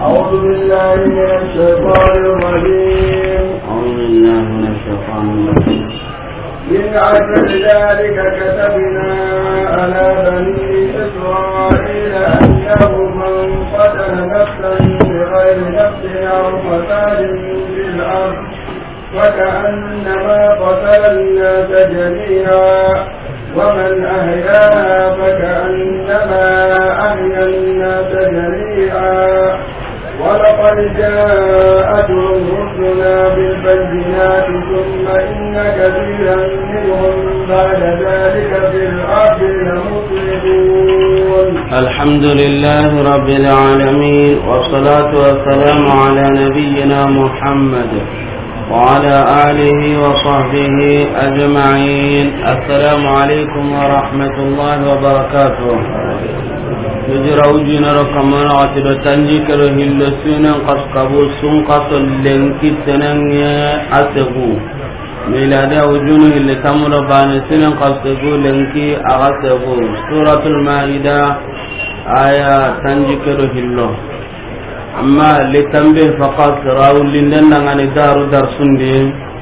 أعوذ بالله من الشيطان الرجيم. من أجل ذلك كتبنا على بني إسرائيل أنه من قتل نفسا بغير نفس أو فساد في الأرض فكأنما قتل الناس جميعا ومن أحياها فكأنما أحيا الناس جميعا ولقد جاءتهم رسلنا بالبينات ثم إن كثيرا منهم بعد ذلك في الأرض لمسرفون. الحمد لله رب العالمين والصلاة والسلام على نبينا محمد وعلى آله وصحبه أجمعين. السلام عليكم ورحمة الله وبركاته. يجرؤون ركمان عتب تنجكر هلسون قصقبو سون قصل لنكي تنيا أسبو ميلاد وجونه اللي تمر بان سون قصقبو لنكي أسبو. سورة المائدة آية تنجكر هلو أما لتنبه فقط راول لندن عن دار درسندي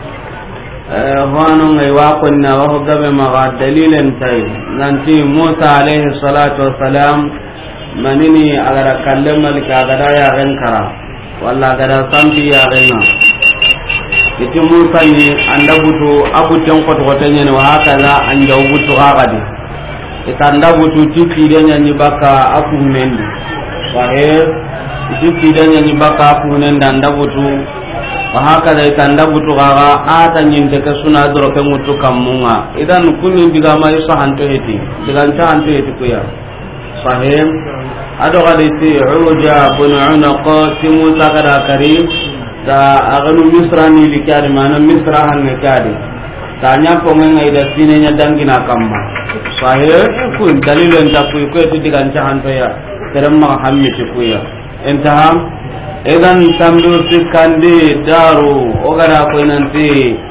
هوانو غيواقنا وهو قبل ما دليل انتهي ننتي موسى عليه الصلاة والسلام manini agara kallem malik agara ya renkara walla agara sampi ya renga iti musa ni anda butu abu tenko to tanya ni wa hakaza anja butu agadi itanda butu tiki denya ni baka aku nendi wahe tiki denya ni baka aku nenda anda butu wa hakaza itanda butu gaga ata nyinte ka suna doro ke mutu kamunga idan kunni diga mai sahanto heti diga hanto heti kuya sahih ado gaditi uja bun unaqa timu sakada karim ta aganu misrani likari mana misra hanne kadi tanya pongen ida sinenya dangina kamma sahih ku dalilen ta ku digan cahan to ya terma hammi ku ya entaham edan tamdu sikandi daru ogara ko nanti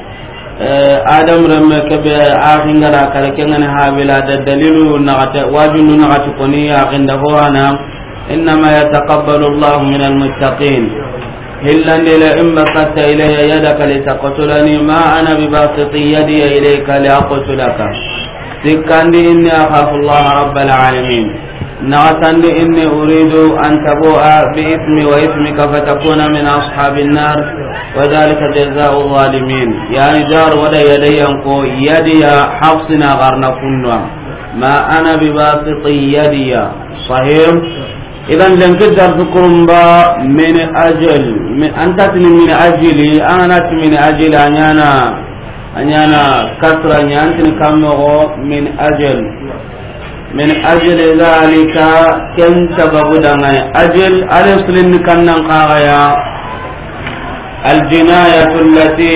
adam ramme kebe akhingara kala kengan habila da dalilu nagata wajunu nagata koni akhinda hoana inma yataqabbalu Allah min almuttaqin illa la imma qatta ilayya yadaka litaqtulani ma ana bibasiti yadi ilayka liaqtulaka sikandi inni akhafu Allah rabbal alamin نعتند إني أريد أن تبوء بإثمي وإثمك فتكون من أصحاب النار وذلك جزاء الظالمين يعني جار ولا يدي أنكو يدي حفصنا غرنا كنا ما أنا بباسط يدي صحيح إذن لن تقدر تكرم من أجل أنت من أجلي أنا من أجل أنيانا كثرة أنت كمغو من أجل من أجل ذلك كم سبب دعنا أجل أليس كنا قايا الجناية التي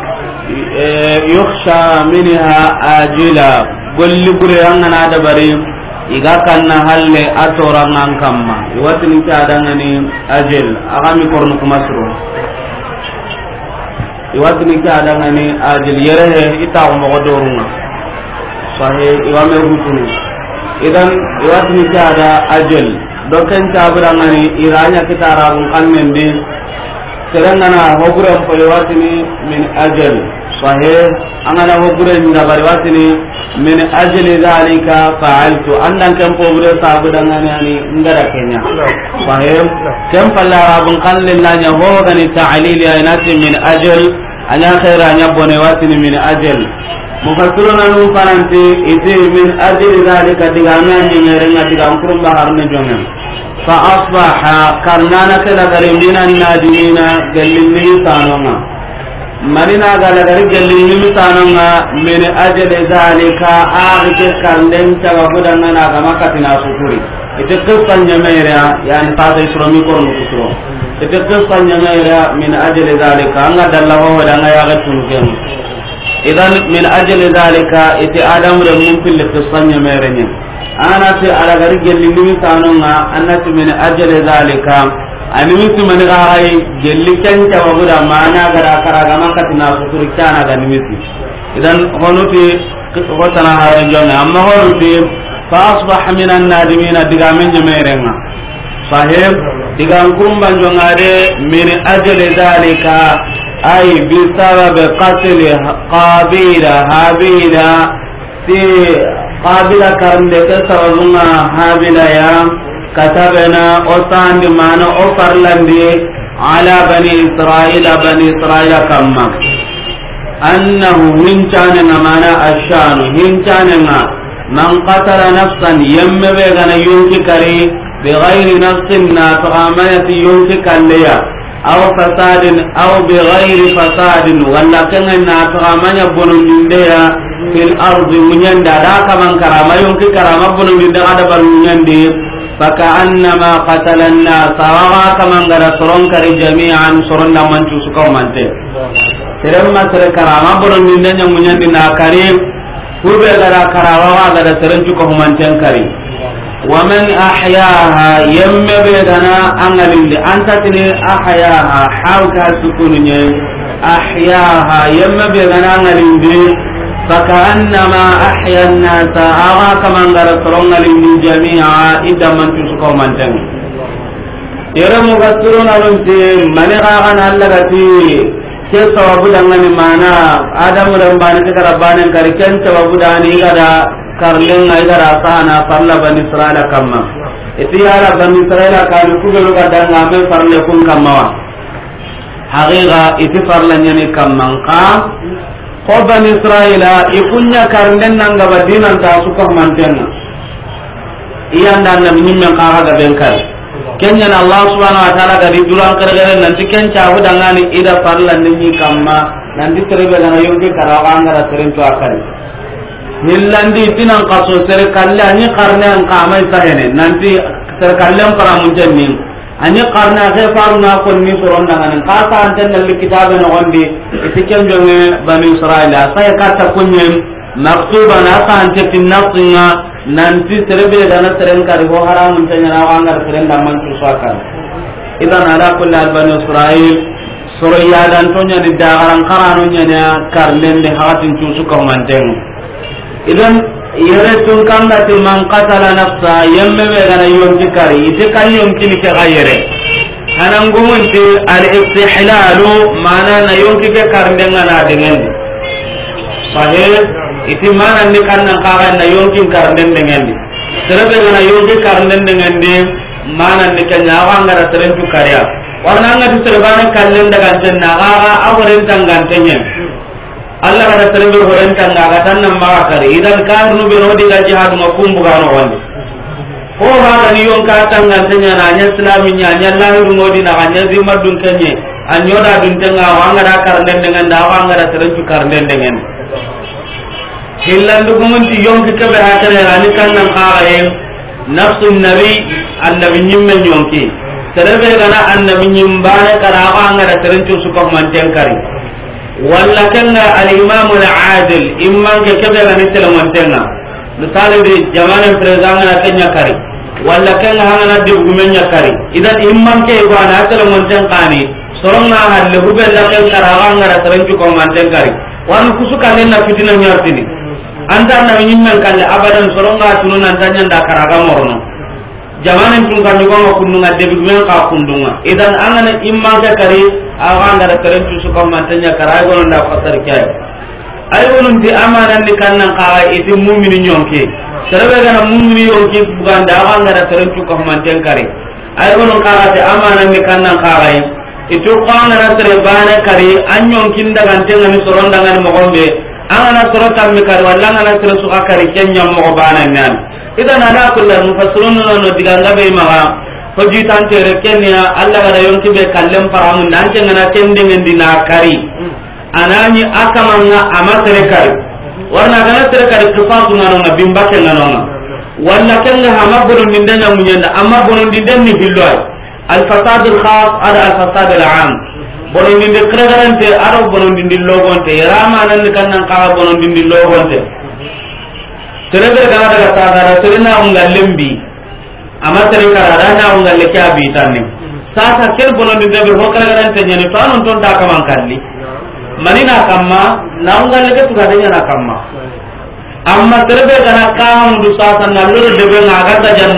يخشى منها آجلا قل لقل أننا دبري إذا كان هل أتورنا كما يوتني كادنني أجل أغامي كورنك مسرو يوتني كادنني أجل يره إتاو مغدورنا صحيح إغامي رهوتني idan iwatni kada ajal doken tabirangani iranya kitarabun kannendi serengana hoguren po iwatni min ajal sahih angana hoguren ndabari watni min ajli dhalika fa'altu andan kempo gure sabudangani ani ngara kenya sahih kempallarabun kannellanya hogani ta'lili aynati min ajal anya khairanya bone watni min ajal mufassiruna nu kananti iti min ajli dhalika digamen dingerenga digam kurum bahar ne jonga fa asbaha karnana kala garimina nadina galilli tanonga marina gala gari galilli tanonga min ajli dhalika aake kanden tawa budana na gama katina sukuri ite kufanya meira yani pada isromi ko no kusro ite kufanya meira min ajli dhalika anga dallaho wadanga ya gatun ken idan min ajli dhalika iti adam re mun fil qissanya merenya anati ala gari gelli nimi tanonga anati min ajli dhalika animi timani garai gelli kenta wabuda mana gara karaga makatina suturi kana ga nimiti idan honuti qissana haran jonna amma honuti fa asbah min an-nadimin digamen merenga sahib digan kumban jongade min ajli dhalika ay bi sabab qatl qabila habila si qabila karnde ke sababunga habila ya katabana osandi mana o farlandi ala bani israila kamma annahu hincane mana ashanu hincane man qatala nafsan yamma be gana yunki kari بغير نفس ناتغامنة ينفك الليا أو فساد أو بغير فساد ولا كان ناتغامنة بنون دنديا في الأرض منين داك من كرامة ينفك كرامة بنون دنديا هذا بنون فكأنما قتل الناس وغا كمن غير سرون كري جميعا سرون من تسكو منته سرما سر كرامة بنون دنديا منين دنا كريم كوبا غير كرامة غير سرون تسكو منته كريم ومن أحياها يم بيدنا أنغلي أنت تني أحياها حاوكا سكوني أحياها يم بيدنا أنغلي فكأنما أحيا الناس أغا كمان غرسرون لندي جميعا إذا من تسكو من تن يرى مفسرون أنتي من غاغن هلغتي كي سوابو دنغني مانا آدم رمباني كرباني كاركين سوابو داني غدا karlen ay gara sana farla bani israila kamma iti yara bani israila kan kubelu kadanga me farle kun kamma wa haqiqa iti farla nyani kamma ka ko bani israila ikunya karlen nanga badinan ta su ko mantenna iyanda na minimmen ka ga benkar kenya na allah subhanahu wa taala ga di duran kargare nan tiken cha hudangani ida farla ninni kamma nan di terebe na yonke karawanga ra terentu akari hillandi tinan qaso ser kalle ani qarne an qamai sahene nanti ser kalle para munjanni ani qarna ke faruna ko ni soron dangan qasa anten dal kitabe no gondi itiken jonge bani israila sai kata kunye maktuba na sa ante tinnasinga nanti serbe dana seren kari ho haram muntanya na wangar seren daman tusakan idan ala kulli bani israil soroya dan tonya ni dagaran qaranu nya karlen de hatin tusu ko manten idan yere tun kangati man qatala nafsa yemme be gana yonki kari ite kan yonki ni ke gayere hanan gumunti al istihlalu mana na yonki ke karnde ngana dengan sahih iti mana ni kannan kaga na yonki karnde dengan terebe gana yonki karnde dengan de mana ni kanya wanga da terentu karya warna ngati terbane kallen daga janna aga awren tangantenyen Allah kada terbe horen kan ga tan nan ma kare idan kan nu be no diga jihad ma kumbu ga no wani ko ha da ni yon ka tan gan tanya na nya islami nya nya la ru ngodi na nya zimma dun kenye an yoda dun tanga wanga da karnden dengan da wanga da terentu karnden dengan hillan du gumunti yon ke be ha kare ani kan nan qara nafsun nabi annabi nyimme nyonki terbe gana annabi nyimbane kara wanga da terentu su ko man tenkari walla kenga al-imam al-adil imman ke kebe ni telemontenga misali de jamane prezanga na kenya kari walla kenga hangana de gumenya kari idan imman ke go na telemonten kani soronga halle hubbe la ken karawa ngara taranju ko manten kari wan kusuka len na fitina nyartini anda na nyimmen kalle abadan soronga tununa tanya nda karaga morno jamane tun kan yugo ma kundunga de gumen ka kundunga idan angana imman ke kari awanga da tarantu su ko mantanya karay gonon da fatar kay ay gonon di amanan ni kannan qara iti mu'mini nyonke serebe gana mu'mini yonke buganda awanga da tarantu ko manten kare ay gonon qara de amanan ni kannan qara itu qana na tere bana kare anyon kinda gantenga ni soronda ngani mo gombe angana sorota mi kare walla ngana tere su akari kenya mo bana nan idan ala kullu mufassirun no diganga be maga hoji tante rekenya alla gara yonki be kallem paramu nanke ngana tende ngendina kari anani akamanga amatere kari warna gana tere kari kifatu ngano ngabimba ke ngano walla kenga hamabulu ndenya munyanda amma bono ndindenni billoy al fasad al khas ala al fasad al am bono ndinde kregarante aro bono ndindi logonte rama nan kannan ka bono ndindi logonte tere be gana daga sagara tere na ungalembi amma tere karada na ungalle kya bi tanni sasa ker bono ndinde be hokara garante nyani to anon ton ta kaman kalli manina kamma na ungalle ke tuga denya na kamma amma terbe kana kam du sasa na loro de be ngaga ta janna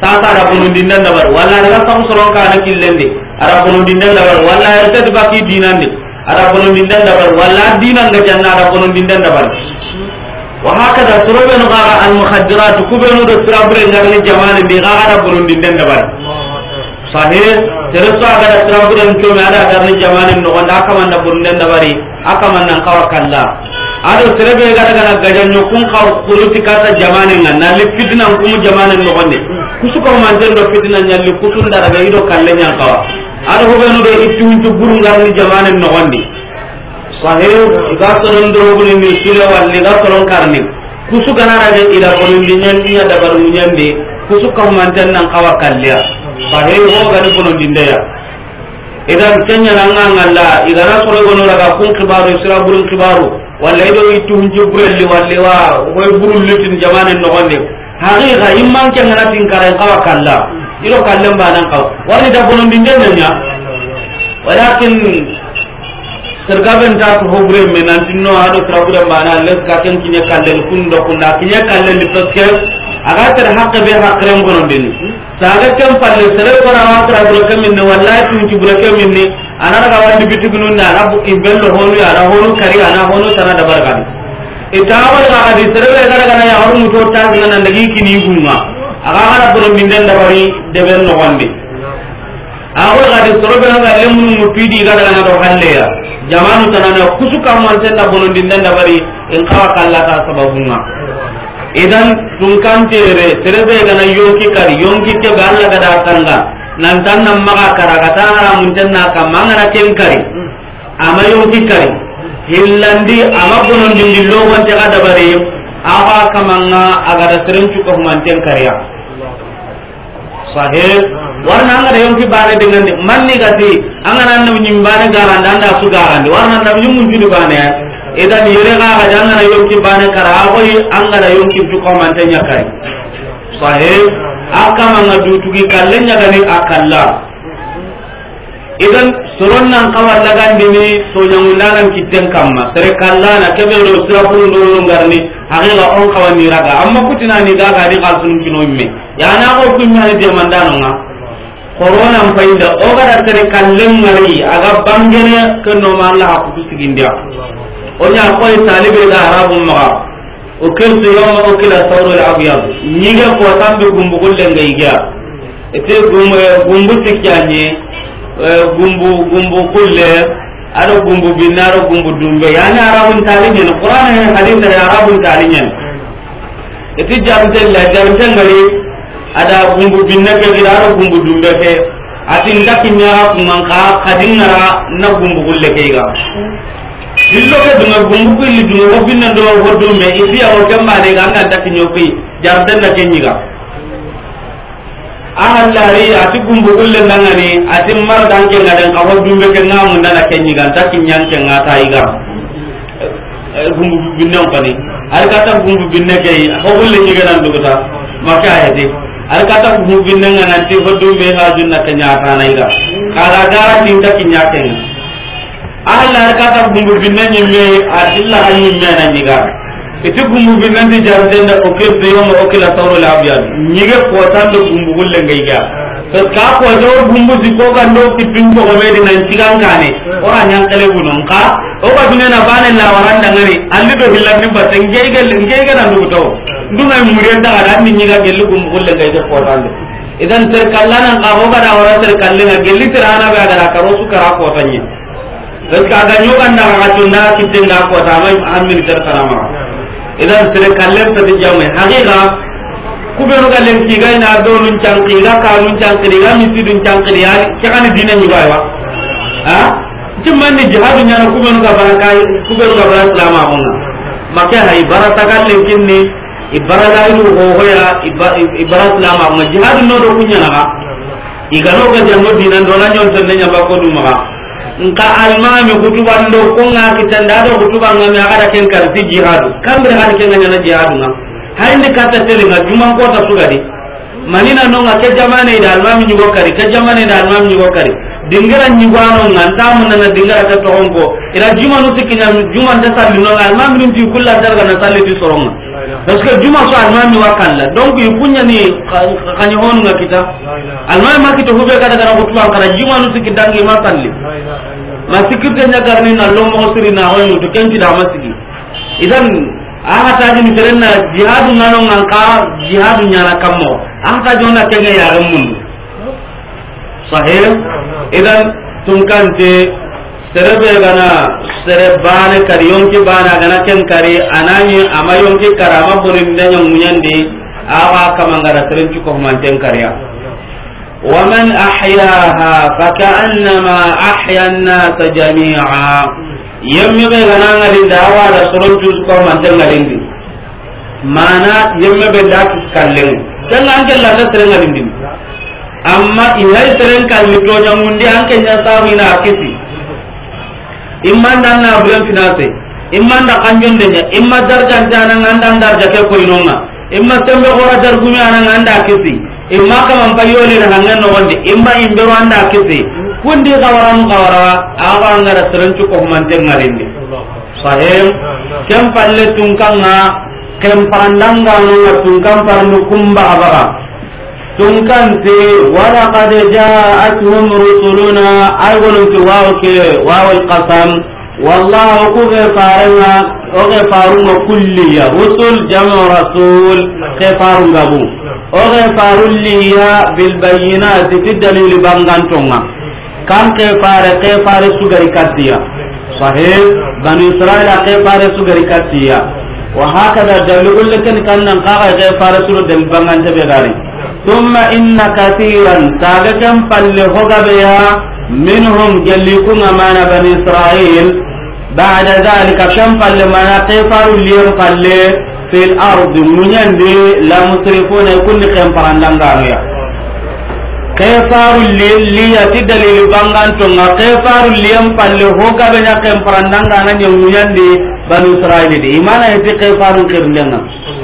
sasa ada bunun dindan dabar walla daga sam soron ka na killende ada bunun dindan dabar walla erta baki dinande ada bunun dindan dabar walla dinan ga janna ada bunun dindan dabar wa hakada surabenu gara al mukhaddirat kubenu do surabre ngarni jamane bi gara ada bunun dindan dabar sahih terus aga ada surabre nto me ada garni jamane no wanda kamanda bunun dindan dabari akaman nan kawakalla ado serebe gara gara gajanyo kun kaw kuruti kata jamane ngan na li fitna kum jamane no gonde kusuko manten do fitna nyalli kutun dara ga ido kalle nyal kawa ado hobenu do ittu buru ngarni jamane no gonde sahih iga sonon do buru ni sile walli ga sonon karni kusuka na raga ila konon dinyan niya da baru nyande kusuko manten nan kawa kalliya sahih ho ga ni konon dindeya idan kenya nan ngalla igara soro gono raga kun kibaru sira burun kibaru walla ido itu hunjubrelli walli wa hoy burul litin jamane no gonde haqiqa imman ke ngana tin kare kawa kalla ido kallen banan kaw wani da bonon dinde nya walakin sergaben ta to hobre menan tinno hado trabura bana les ka ken kinya kallen kundo kunda kinya kallen litoske aga ter haqqe be haqqrem bonon dini saga kam palle sere ko rawa trabura kamin ne wallahi tun tibura kamin ne anara ga wandi bitigunun na rabu ibello honu ya ra honu kari ana honu sana da barkan itawal ga adi serbe gara gara ya horu muto ta ngana ndagi kini gunga aga gara bonon minden da bari de ben no wandi ago ga di serbe ga lemu mutidi gara gara do halle ya jamanu tanana kusuka man tan da bonon minden da bari in kawa kallata sababunga idan tun kan tere serbe ga na yonki kari yonki ke ga Allah ga da tanga nan tan nan maka karagata mun tanna kam mangana ken kari ama yonki kari hillandi ama bonon dindi lo wonte kada bare awa kamanga agada serencu ko manten kariya sahih warna ngada yonki bare dengan manni gati angana nan nyimbane garanda anda su garande warna nan nyumun judu bane idan yere ga jangana yonki bane kara awi angada yonki ko manten yakari sahih akamanga dutugi kallenya gani akalla idan soron nan kawal lagan dini so nyangundanan kitten kamma sere kallana kebe do sirapun do ngarni haqiqa on kawani raga amma kutina ni daga ni kalsun kino imme yana ko kunna ni de mandano nga corona mpaida o gara sere kallen ngari aga bangene kenno ma Allah hakutu sigindia onya ko talibe da arabum ma o kelto yawma o kila sawrul abyad niga ko tambe gumbu golle ngaiga ete gumbu tikyanye gumbu kulle ado gumbu binaro gumbu dumbe yani arabun talinyen qur'an hadith ya arabun talinyen eti jamten ngari ada gumbu binna ke gidaro gumbu dumbe ke atin dakinya kumangka kadingara na gumbu kulle ke ga dillo ke dunga gumbu kulli dunga binna do hodumbe isi awo kamba ne ga anda dakinyo pe jarden na kenyiga ahallari ati gumbu kulle nangani ati mar danke ngaden kawo dumbe ke ngamu ndana kenyi ganta kinyan ke ngata iga gumbu binne ngani al kata gumbu binne ke ho kulle nyiga nan dugata maka ayati al kata gumbu binne ngana ti ho dumbe ha junna kenya ta na iga kala gara tinta kinya ken ahallari kata gumbu binne nyimme atilla hanyimme na nyiga itu gumbu binandi jartenda oke yoma okila sawrul abyad nyige ko tando gumbu gulle ngaiga to ka ko do gumbu diko gando tipin ko medi nan tigangane ora nyankale bunon ka o ba dunena bane la waranda ngari alli do hillanni baten ngeiga nan do to ndunga murenda ada ni nyiga gelu gumbu gulle ngaiga ko tando idan ter kallana ka ho bada wara ter kallena gelli tirana ba ada karosu kara ko tanye to ka ga nyoganda ga tunda kitinga ko ta mai amin ter salama idan sere kallem ta jamme haqiqa kubenu kallem ki ga ina do nun canki ga ka nun canki ga mi sidun canki ya ke kan dinan ni baywa ha timman ni jihadu nyana kubenu ga baraka kubenu ga baraka salama honna make hay baraka kallem kinni ibaraka ilu ho hoya ibaraka salama honna jihadu no do kunya na igano ga jango dinan do la nyon tan nyamba ko dum ma nka almami kutuban do ko nga kitanda do kutuban ngami agada ken karti jihad kambe hal ken ngana jihad nga hayni kata tele nga juma ko ta sugadi manina no nga ke jamane da almami nyugo kari ke jamane da almami nyugo kari dingara nyugano nga tamu na dingara ta tongo ila juma no tikinya juma ta salli no almami nti kullu darga na salli ti soronga parce que juma so almami wakalla donc ipunya ni kanya honu ngakita almami makito hube kada kana ko tuwa kana juma nu sikidangi masalli masikirte nyagarni na lomo siri na hoyu to kenci da masigi idan aha taji ni terenna jihadu ngano ngangka jihadu nyana kammo aha taji ona kenya ya ramun sahih idan tunkante serebe gana serebane kari yonki bana gana ken kari anani ama yonki karama burin danya munyandi awa kamangara terenci ko manten kariya ومن أحياها فكأنما أحيا الناس جميعا يمي بغنا غالين دعوة رسولون جوزكو من تنغالين دي مانا يمي بغنا كالين كان أنك لا تسرين غالين دي أما إذا سرين كالمتو جمون دي أنك نساوين أكسي إما دانا أبرين فناسي إما دا قنجون دي إما درجان جانا غاندان درجة كوينونا إما تنبي غورا درقومي أنا غاندا أكسي imma kaman payole na hangan no wonde imma imbero anda kisi kundi gawara awa ngara serencu ko mante ngarinde sahih kem palle tungkanga kem parandanga no tungkam parnu kumba abara tungkante wala qad ja'atuhum rusuluna aygonu wawal qasam wallahu kughfarna وغفارنا كليا رسل جمع رسول غفار غبو وغفار ليا بالبينات في الدليل بانغانتونا كان غفار سغري كاتيا صحيح بني اسرائيل غفار سغري كاتيا وهكذا دليل لكن كان نقا غفار سغري بانغانت بغاري ثم ان كثيرا تاغكم فلهوغبيا منهم جليكم امان بني اسرائيل بعد ذلك كم قال ما قفار اليوم قال في الارض منيندي لا مسرفون يكون كم فرندانغاريا قفار اللي يتدلل بانغانتون قفار اليوم قال هو كبنا كم فرندانغانا منيندي بنو اسرائيل دي ايمانا يتي قفار كيرندنا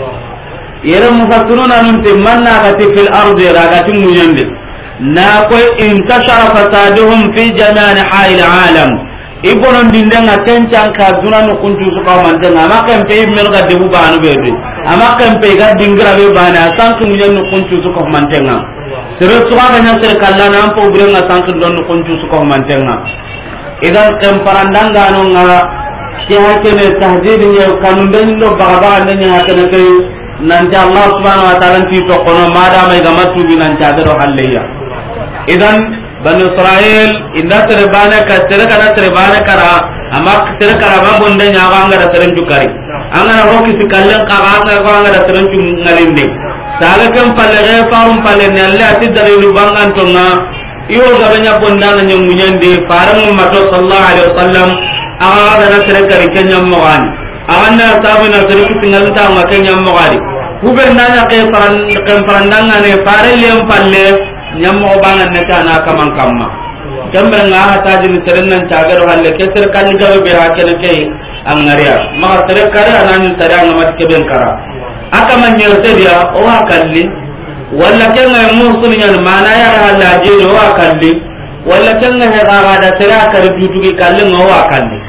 يرى مفسرون انت مننا في الارض راغاتي منيندي ناكو انتشر فسادهم في جميع انحاء العالم ibonon dindenga tencan ka dunanu kuntu suka mantenga amakan pe melga debu banu bebe amakan pe ga dingra be bana sanku munyen kuntu suka mantenga sere suka ganya sere kallana ampo burenga sanku don kuntu suka mantenga idan kam parandanga no ngara ki hakene tahdidnya kanundan do baba andanya hakene ke nanti Allah subhanahu wa ta'ala ti to kono madama ga matu binan jadaro halleya idan bani israel inda terbana ka terkana terbana kara ama terkara ma bonde nyawa anga da teren jukari anga na roki sikallen ka anga ko anga da teren jum ngalinde saga kam palle re faum palle ne Allah ti dalilu bangan tonga iyo gabanya bondana nyum munyande faram mato sallallahu alaihi wasallam aga da terkari kenyam mawani awanna sabina terku tingalta ma kenyam mawani gubernanya ke parandanga ne farelle palle nyammo bangan ne kana kaman kamma gambe nga hata jin terennan tagaro halle ke ser kan jaw be hakene ke angariya ma tere kare anan tere an mat ke ben kara aka man nyerte dia o akalli walla ken nga musul nyan mana ya halla je o akalli walla ken nga he ga da tere aka rubutu ke kalle ngo akalli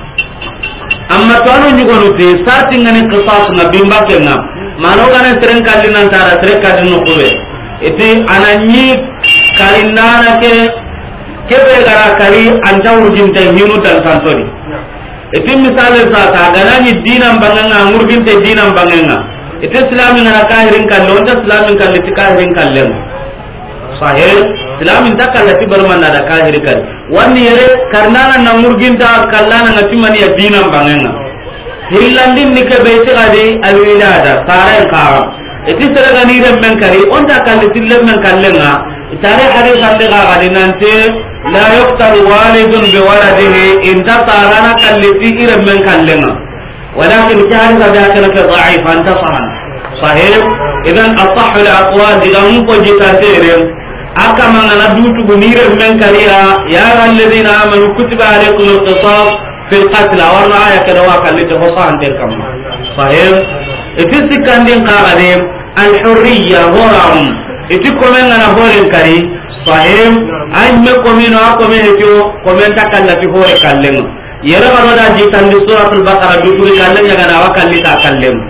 amma to anu nyugo no te sarti ngane qisas na bimba kenna mano gane teren kalli nan tara tere kalli no kowe iti ananyi karinana ke kebe gara kari anta urjinte hinu dan santoni iti misale sa ta ganani dinam banganga ngurginte dinam banganga iti islamin na kahirin kalle onta islamin kalle ti kahirin kalle sahih islamin ta kalle ti barman da kahirin kalle wani yere karnana na ngurginta kallana ngati mani ya dinam banganga hillandin ni ke beiti gadi alwilada sare karam iti seraga ni remmen kari onta kalli tillemmen kallenga itare hari kalle ga gadinante la yuqtar walidun bi waladihi inta tarana kalli ti remmen kallenga walakin jahal ga kana ka da'if anta sahih idan asah al aqwal digam ko jitatere aka mangana dutu ni remmen kariya ya alladhina amanu kutiba alaykum al-qisas fi al-qatl wa ra'aya kana wa kalli to hosan der kam sahih iti sikandin qagade الحرية هورهم iti komen ngana horen kari sahim ay me komino akomene to komen takallati hore kallen yere garo da ji tan suratul baqara duturi kallen ya gana wa kalli ka kallen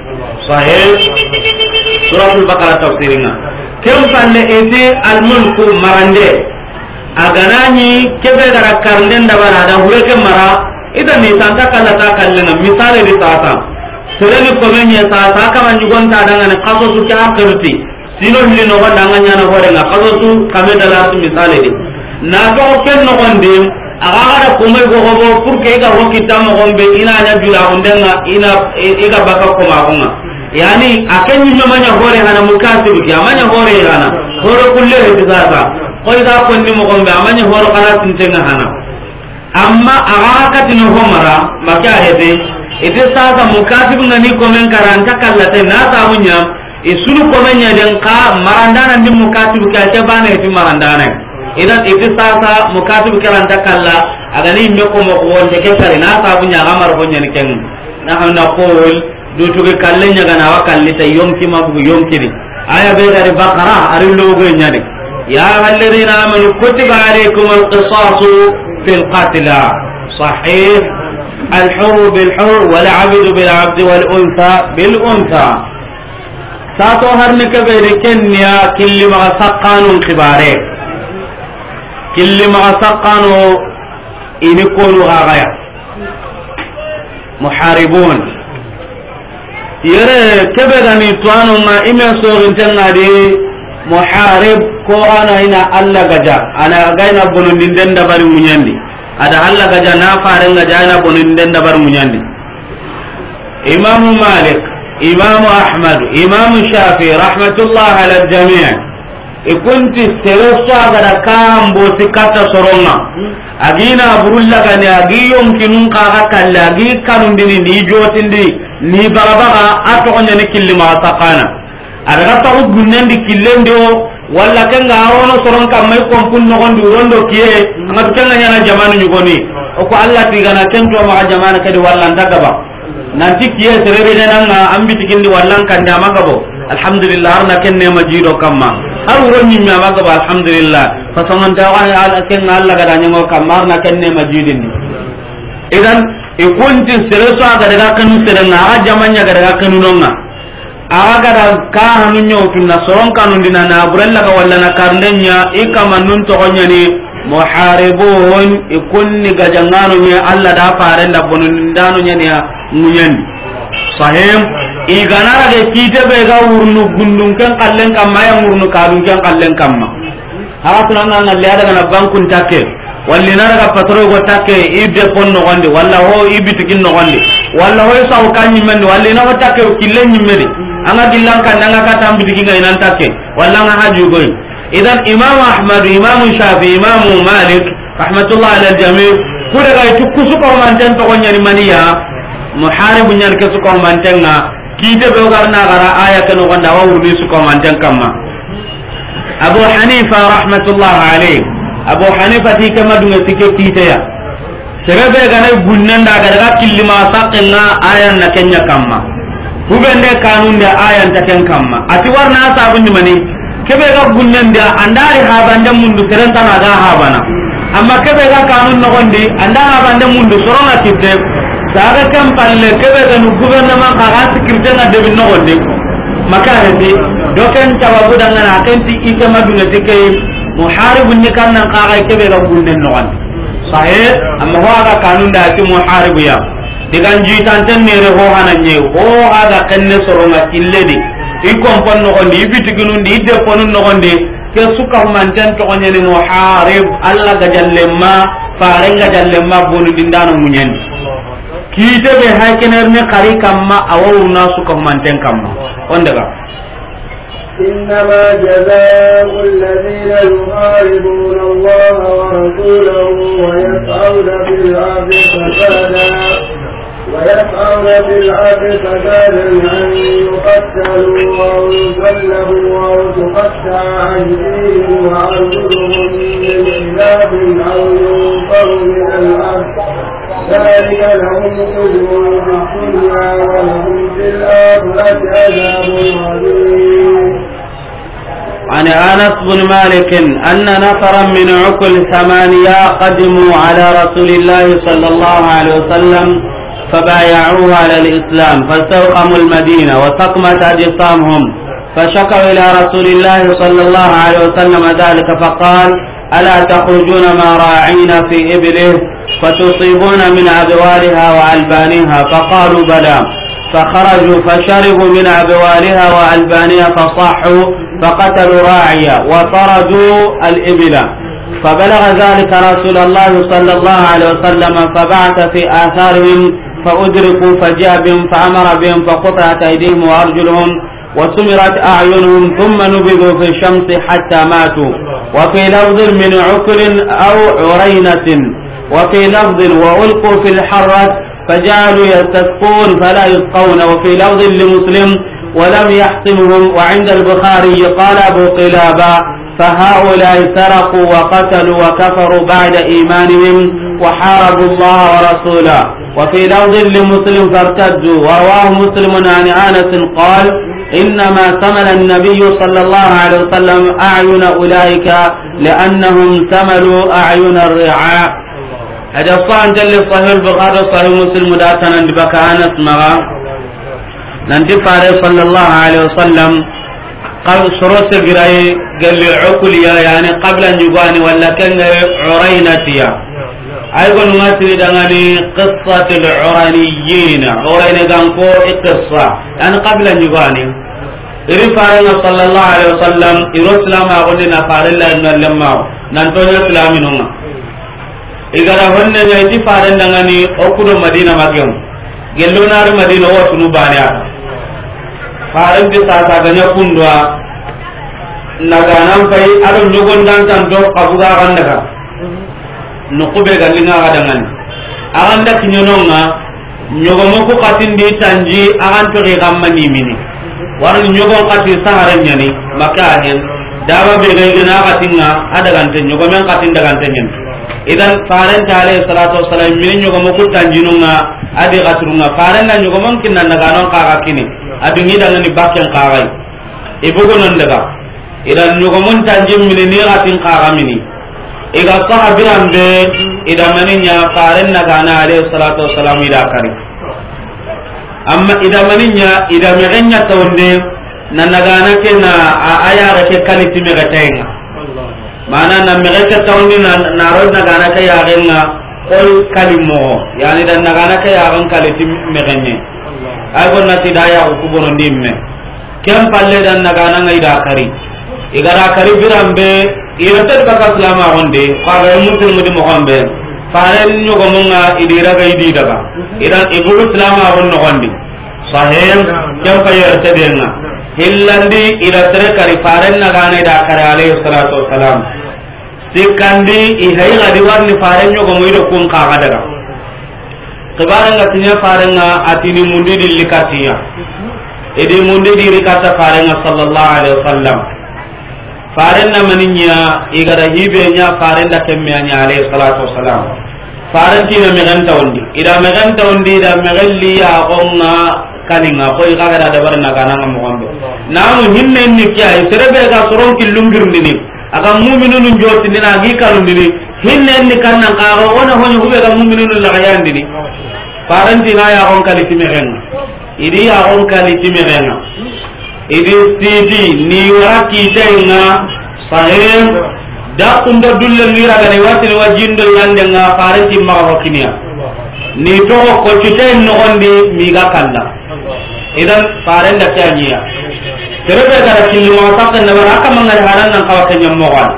sahih suratul baqara tafsirina kem palle ete al mulku marande aganani kebe gara karnden da bana da hureke mara ida ni tanta kala ta kallena misale di tata sereni komenya tata kama nyugonta dangane qasosu ka akhirti sino hili no wanda nganya na hore na qasosu kame dala su misale di na to ken no gonde aga gara komay go go pour que ga hokita mo gombe ina nya jula undenga ina ega baka ko ma gonga yani akan nyi manya hore hana mukasib ki amanya hore hana hore kulle he tata ko ida ko ni mo gombe amanya hore kana tintenga hana amma aga katino homara maka hede ite sasa mukasib ngani komen karanta kallate na tamunya isunu komenya den ka marandana ndi mukasib ka ke bana iti marandana idan ite sasa mukasib karanta kalla aga ni me ko mo wonde ke kare na tamunya gamar honya ni ken na handa qol dutu ke kallenya gana wa kallita yomki mabu yomkiri aya be dari baqara ari logo nyade ya alladheena amanu kutiba alaykumul qisasu fil qatla sahih الحر بالحر والعبد بالعبد والأنثى بالأنثى ساتو هرنك بيركن يا كل ما سقانو كباره كل ما سقانو إن يكونوا غايا محاربون يرى كبرني توانو ما إما سورن تنادي محارب كو أنا هنا الله جا أنا جاينا بنو ندن دبر منيندي ada halla gaja na faran gaja na bonin den dabar munyandi imam malik imam ahmad imam shafi rahmatullah ala aljami' ikunti sereso agada kambo sikata soronga agina burulla gani agiyom kinun ka hakalla agi kanun dini ni jotindi ni barabaga ato onyane killi ma taqana ada ta ugunnandi killendo walla kenga awono soron kam may kompun no gondi rondo kiye ngat kenga nyana jamanu nyugoni o ko Allah tigana kento ma jamana kadi walla ndaga ba nanti kiye serebe nanga ambi tikindi wallan kan jama gabo alhamdulillah arna kenne majido kamma har wuro nyimma maga ba alhamdulillah fa sonon ta wa ala kenga Allah gada nyango kamma arna kenne majidindi idan e kunti sereso aga daga kanu serenga aga jamanya daga kanu nonga aga da ka hanu nyotu na soron kanu dina na burella ka walla na karndenya ikama nun to gonyani muharibun ikunni gajangano ni alla da farenda bonun dano nyani ya munyandi sahim iganara de kite be ga urnu gundun kan kallen kamma ya urnu kadun kan kallen kamma hawa tunanga na liada na bankun takke walli na daga patro go takke ibde ponno gonde walla ho ibiti kinno gonde walla ho saw kanyi men walli na takke killen nyimedi anga dillan kan nga ka tambi dikinga inan takke walla nga haju goy idan imam ahmad imam shafi imam malik rahmatullah ala aljami kuda ga tukku ko man tan to gonyani maniya muharib nyar ke su ko man tan nga kite be garna gara aya kan wanda wa wuri su ko man tan kamma abu hanifa rahmatullah alayhi abu hanifa ti kama dunga tike kite ya serebe ga nay gunnanda ga killima saqinga aya na kenya kamma hubende kanun da ayan ta kan kamma ati warna sabun ni mani kebe ga gunnan da andari habanda mundu serenta na ga habana amma kebe ga kanun no gondi anda habanda mundu sorona titte saga kam palle kebe ga nu gouvernement ka ga sikirte na de no gondi maka hedi doken tawabu danga na kenti ike maduna tike muharibun ni kan nan ka ga kebe ga gunnan no gondi sahih amma ho ga kanun da ti muharibu ya digan jitanten nere ho hananye ho aga kenne soronga killedi i kompon no gondi ibitiginundi idde ponun no gondi ke suka manten to gonyeni muharib alla gajallemma farenga jallemma bonu dindano munyen kite be hakener ne kari kamma awurna suka manten kamma on daga إنما جزاء الذين يحاربون الله ورسوله ويسعون في الأرض فسادا أن يقتلوا أو يسلبوا أو تقطع أيديهم وأرجلهم من خلاف أو ينفوا من الأرض ذلك لهم خزي في الدنيا ولهم في الآخرة عذاب عظيم. عن أنس بن مالك أن نفرا من عقل ثمانية قدموا على رسول الله صلى الله عليه وسلم فبايعوه على الإسلام فاستوقموا المدينة وسقمت أجسامهم فشكوا إلى رسول الله صلى الله عليه وسلم ذلك فقال ألا تخرجون مع راعين في إبله فتصيبون من أبوالها وألبانها فقالوا بلى فخرجوا فشربوا من أبوالها وألبانها فصحوا فقتلوا راعيا وطردوا الإبل فبلغ ذلك رسول الله صلى الله عليه وسلم فبعث في آثارهم فأدركوا فجاء بهم فأمر بهم فقطعت أيديهم وأرجلهم وسمرت أعينهم ثم نبذوا في الشمس حتى ماتوا وفي لفظ من عكر أو عرينة وفي لفظ وألقوا في الحرة فجعلوا يستسقون فلا يسقون وفي لفظ لمسلم ولم يحسمهم وعند البخاري قال أبو قلابة فهؤلاء سرقوا وقتلوا وكفروا بعد إيمانهم وحاربوا الله ورسوله وفي لفظ لمسلم فارتدوا ورواه مسلم عن أنس قال إنما ثمن النبي صلى الله عليه وسلم أعين أولئك لأنهم ثملوا أعين الرعاء هذا الصحن جل صحيح البخاري صحيح مسلم داتنا بكى أنس مغا ننتفع صلى الله عليه وسلم قال شروط قراي قال لي عقليا يعني قبل أن يقاني ولا كان عرينتيا أيضا مثل دعني قصة العرانيين عرين قانكو قصة يعني قبل أن يقاني إرفعنا صلى الله عليه وسلم إرسلام أقولنا فارلا إن لما ننتون إسلامنا إذا هن يأتي فارلا دعني أكل مدينة مكيم قالوا نار مدينة وشنوبانيا farin bisa ta ganya kundwa naganan fai aro nyogon dan tanto kabuga kan daga nukube galinga kadangan akan dak nyononga nyogomo ko katindi tanji akan to re gamani mini waran nyogon kati saharanya ni maka ahen dawa be gaina katinga ada gante nyogomen katin daga tanyen idan faran ta alayhi salatu wassalam min nyogomo ko tanjinunga adi gaturunga faran na nyogomon kinna naganon kaka kini adungi dengan ni bakken qaray ibugo non daga idan nyugo mun tanjim min ni ratin qaramini iga sahabiran be ida maninya faran naga na alayhi salatu wassalam ida kari amma ida maninya ida megenya tawne na naga na ke na aya ra ke kaliti me gatenga mana na megeta tawni na ro naga na ke ya renga ol kalimo yani dan naga na ke ya ran kaliti megenya ay gonna tidaya ko kubono ndimme kem palle dan naga nanga ida kari igara kari birambe irata baka salama onde qara muslim mudi mo gombe faren nyugo munga idira ga idi daga idan ibulu salama on no gondi sahih kem payer tedenga hillandi ida tere kari faren naga na ida kari alayhi salatu wassalam sikandi ihai gadi warni faren nyugo mo ido kun ka daga kebaranga tinya farenga atini mundi dilikatiya edi mundi dirikata farenga sallallahu alaihi wasallam farenna maninya igara hibenya farenda kemmenya alaihi salatu wasallam farentina meganta ondi ida meganta ondi ida megalli ya gonga kalinga ko igaga da barna kana mo gombe namu hinne ni kya serebe ga soron kilungirndini aga mu'minun jotindina gi kalundini hinne ni kannan qaaro wona honyo hube ga mu'minun la gayandini faranti na ya on kali timerenga idi ya on kali timerenga idi sidi ni waki tenga sahim da kundo dulle mira ga ni wati wajindo yande nga faranti ma hokinia ni to ko kiten no ondi mi ga kalla idan faranda tanya terebe ga kilima takkan na baraka mangal haran nan kawakanya mo wan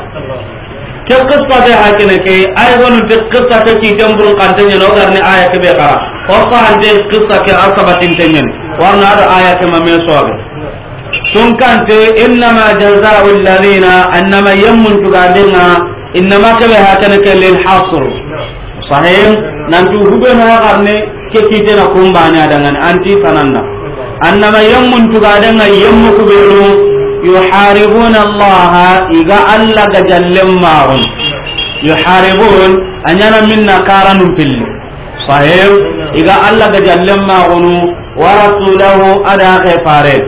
ke qissa de hakene ke ay wonu de qissa ke ci jambur kantenya no garni aya ke be qara o fa hande qissa ke asabatin tenyen warna ada aya ke mamme sobe sun kante innama jazaa'u alladhina annama yamun tugadina innama ke be hakene ke lil hasr sahih nan tu hube na garni ke ci tena kumbanya dengan anti sananda annama yamun tugadina yammu kubelu يحاربون الله إذا ألا جلهم معهم يحاربون أننا منا كارن في الله صحيح إذا ألا جلهم معهم ورسوله أدا خفاره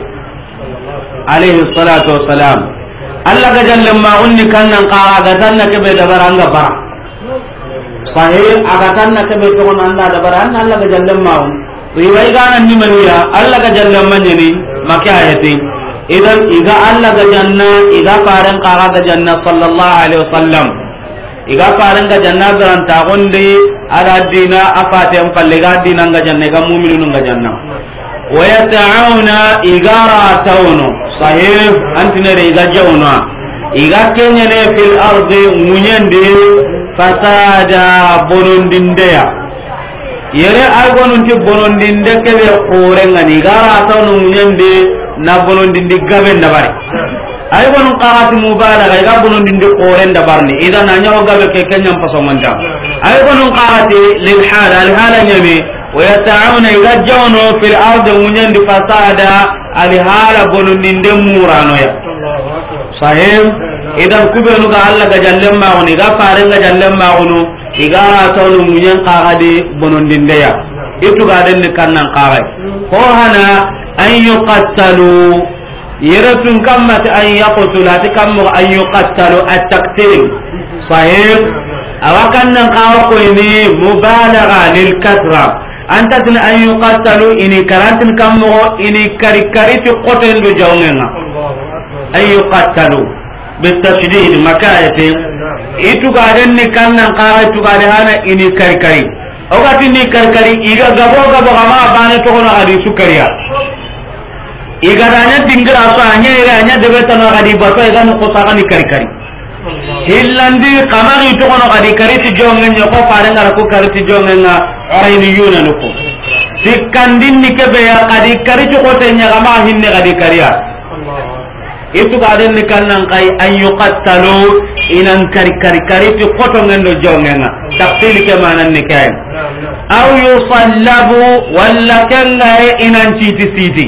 عليه الصلاة والسلام ألا جلهم معهم كان قاعدتنا كبير برانغ برا sahih aga tanna ke be to anda da baran Allah ga jallam maun riwai gana ni maniya Allah ga jallam manyani maka ayati idan iga Allah ga janna iga faran qara ga janna sallallahu alaihi wasallam iga faran ga janna garan ta gonde ala dina afate am palle ga dina ga janna ga mu'minun ga janna wa yata'una igara tawno sahih antine re iga jawna iga kenyane fil ardi munyande fasada bonondindeya yere ay gonunti bonondinde kebe qorengani igara tawno munyande na bonondindi gabe ndabari ay gonun qarati mubalaga iga bonondindi qoren ndabarni idan anyaw gabe ke kenyam pasomanda ay gonun qarati lil hala al hala nyame wa yata'awna iga jawno fil ardi munyandi fasada al hala bonondinde murano ya sahim idan kubenu ga Allah ga jallem ma oni ga faran ga jallem ma onu iga tawnu munyan qagade bonondinde ya itu ga den kannan qagai ko hana an yuqattalu yaratun kammat an yaqtulati kam an yuqattalu at-taqtil sahih awakan nan qawa ko ini mubalagha lil kasra anta tin an yuqattalu ini karantin kam ini kari ti qoten do jawnga an yuqattalu bitashdid makayati itu gaden ni kannan qawa itu gadana ini kari ogati ni kari iga gabo kama bane to kono adi sukariya igaranya tinggal apa anya debe tano kadi bato igan ko sakani kari hillandi kamari to kono kadi kari ti jongen ko paranga ko kari ti jongen ayni yuna nuko sikandin ni kebe ya kadi kari to ko tenya kama hinne kadi kariya itu gaden ni kannan kai an yuqattalu inan kari ti koto ngendo jongen tafsil ke manan ni kay aw yusallabu walla kanga inan siti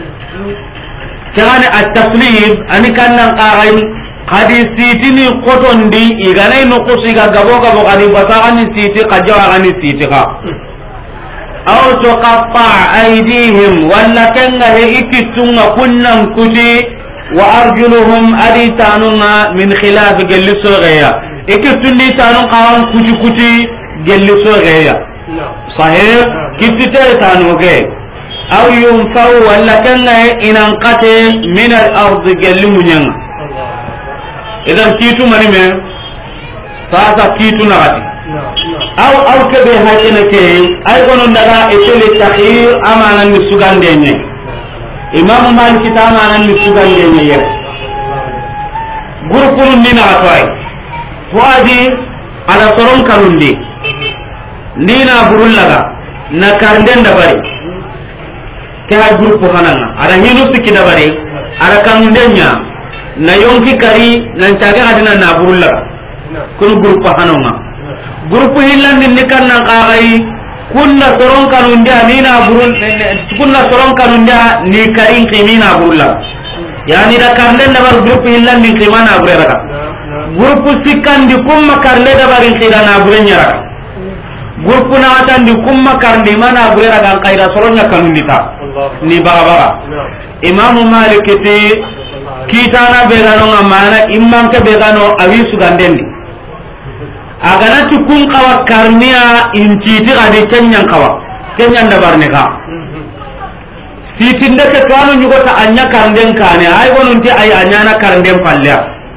kana at-taslib ani kannan qaray qadi sitini qotondi iganay no qusiga gabo qadi batani siti qajawa ani siti ka aw tuqatta aydihim walla kanga ikitunga kunnan kuti wa arjuluhum aditanuna min khilaf gelliso gaya ikitundi tanun qawan kuti gelliso gaya sahih kitite tanu ge aw yunfaw walla kanga inanqate min al-ard galmunyang idan kitu mani me sasa kitu nagati aw kebe hakina ke ay gonon daga etele takhir amana ni sugandenye imam malik tamana ni sugandenye ye gurukuru ni na atwai wadi ala soron kanundi nina burullaga na karnden da bari ke ha groupe hananga ara hinu sikki da bari ara kandenya na yonki kari nan taga adina na burulla kun groupe hananga groupe hillandi nikanna qagai kunna soron kanunda nina burul kunna soron kanunda ni karin kimina burulla yani da karnden da bar groupe hillandi kimana burera groupe sikkandi kumma karle da bari khidana burenya groupe na atandi kumma karndi mana burera gan qaida soronya kanundita ni baga imam malik ti kitana begano ngamana imam ke begano awi sugandendi agana tukun kawa karniya intiti gadi kenyan kawa kenyan da barne ka sitin da ke twanu nyugo ta anya karnden kane ay gonunti ay anya na karnden palya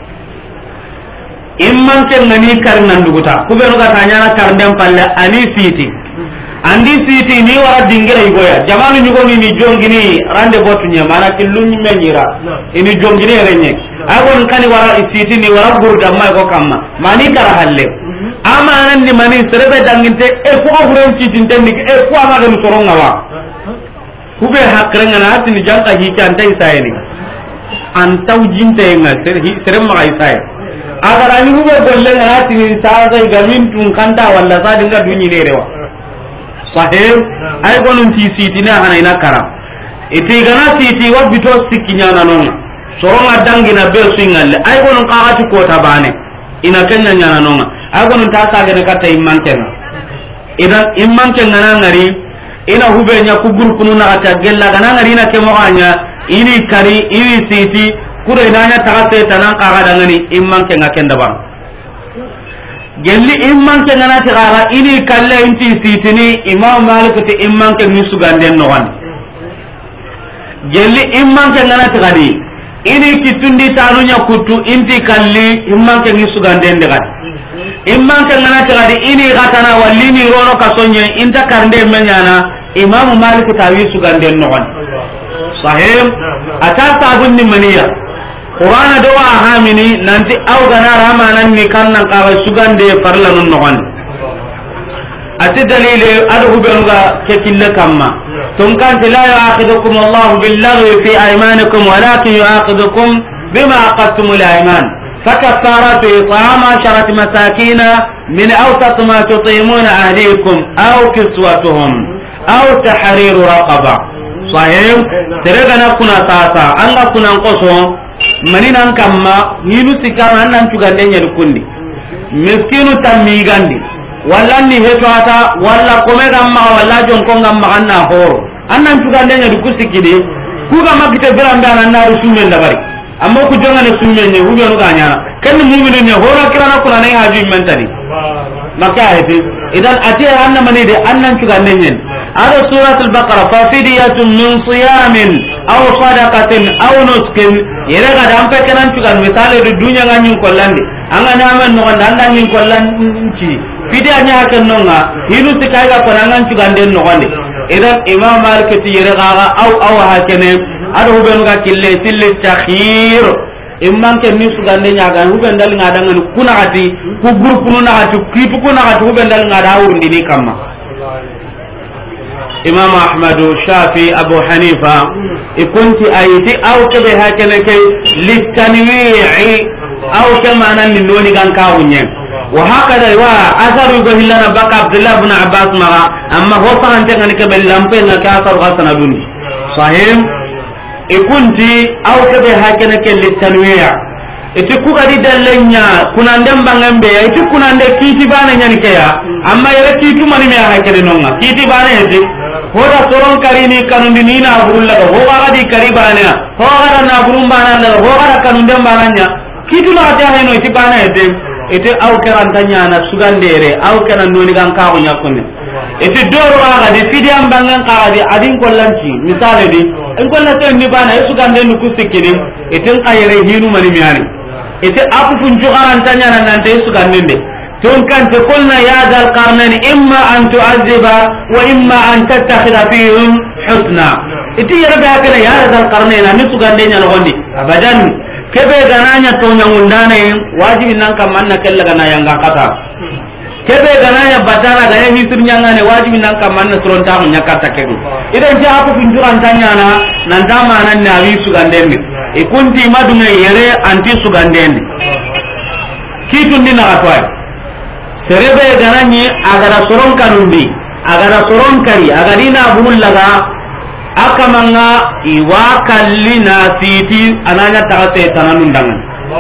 imam ke ngani karnan duguta kubenu ga tanya na karnden palya ani siti andi siti ni wara dingira igoya jamanu nyugo ni jongini rande botu nya mana kilunyi menyira ini jongini renye agon kani wara siti ni wara burda ma ko kamma mani kara halle amanan ni mani serebe danginte e ko buren siti tendi e ko ama ga soronga wa kube hakrenga na atini janka hiki antai sayni antaw jinte nga serem ma isay agara ni hube golle na atini sa ga gamin tun kanta walla sa dinga dunyi ne rewa sahib ay gonun ti siti na hana ina kara iti gana siti wa bito sikinya na non soronga dangina be swingalle ay gonun qaati ko tabane ina kenya nyana non ay gonun ta sa ga kata immantenga idan immantenga na ngari ina hube nya ku gurkunu na ata gella gana ngari na kemo anya ini kari ini siti kure nanya ta se tanan qaga dangani immantenga kenda ba gelli imman ke ngana tigara ini kalle inti sitini imam malik te imman ke ni suganden no wan gelli imman ke ngana tigadi ini kitundi tanunya kutu inti kalli imman ke ni suganden de gat imman ke ngana tigadi ini gatana wallini rono kasonye inta karnde menyana imam malik tawi suganden no wan sahih ata sabun ni maniya qur'ana do wa hamini nanti aw gana ramanan ni kannan ka sugande farla non non ati dalile adu benuga ke kille kamma tun kan la ya'khidukum Allah billaghwi fi aymanikum walakin ya'khidukum bima aqadtum al-ayman فكفارات إطعام 10 مساكين من أوسط ما تطعمون أهليكم أو كسوتهم أو تحرير رقبة صحيح ترغنا كنا ساسا أنغا كنا نقصهم maninan kamma hinu sikama nan tugande nyar kundi miskinu tamigandi walla ni heto ata walla kome gamma walla jonko gamma anna horo annan tugande nyar kusikide ku gamma kite birambe anan na rusumen dabari amma ku jongane sumen ne hubi no ganya kan mu'minu ne horo kirana kuna nay haju mentadi maka hete idan ati anna mani de annan tugande nyen ada suratul baqara fa fidyatun min siyamin aw sadaqatin aw nuskin yere ga dan pe kanan tugan misale du dunya ngani kollande anga na man no anda ngin kollanci fidya nya hakan nonga hinu sikai ga konangan tugan den no wande idan imam malik ti yere ga aw hakene ado ben ga kille tilli takhir imman ke ni sugande nya ga huben dal ngada ngani kuna ati ku groupe no na ati kitu kuna ati huben dal ngada wundi ni kamma imam ahmad shafi abu hanifa ikunti ayti aw kebe hakene kay litanwi'i aw kama nan ni doni gan kawunye wa hakada wa asaru go hillana baka abdullah ibn abbas mara amma ho fahante ngani kebe lampe na ka asar gasana duni sahih ikunti aw kebe hakene kay litanwi'i iti ku gadi dallenya kunande mbangambe iti kunande kiti bana nyani kaya amma yere kitu mani me hakene nonga kiti bana yete hoda soron karini kanundi nina burulla ho gadi karibana ho gara na burumbana la ho gara kanunde mbananya kitu la ta heno iti bana yete iti aw karantanya na sugandere aw kana noni gan ka onya kunne iti doro gadi fidiam bangan ka gadi adin kollanci misale di en kollate ni bana sugande nu kusikini itin ayere hinu mani miani ite aku funju garantanya nan nan tay sugandende ton kan te kulna ya dal qarnan imma an tu'azziba wa imma an tattakhidha fihim husna ite yarabe akala ya dal qarnan nan sugandenya no gondi abadan kebe gananya to nyangundane wajibi nan kam manna kella gana yanga kata kebe gananya batara ga yahi turnyangane wajibi nan kam manna suronta mun nyakata kedu idan je aku funju garantanya nan dama nan ne awi sugandende ikunti madunga yere anti sugandende kitundi na atwa serebe garanyi agara soron kanundi agara soron kari agarina bullaga akamanga iwa kallina siti ananya taate tananundangan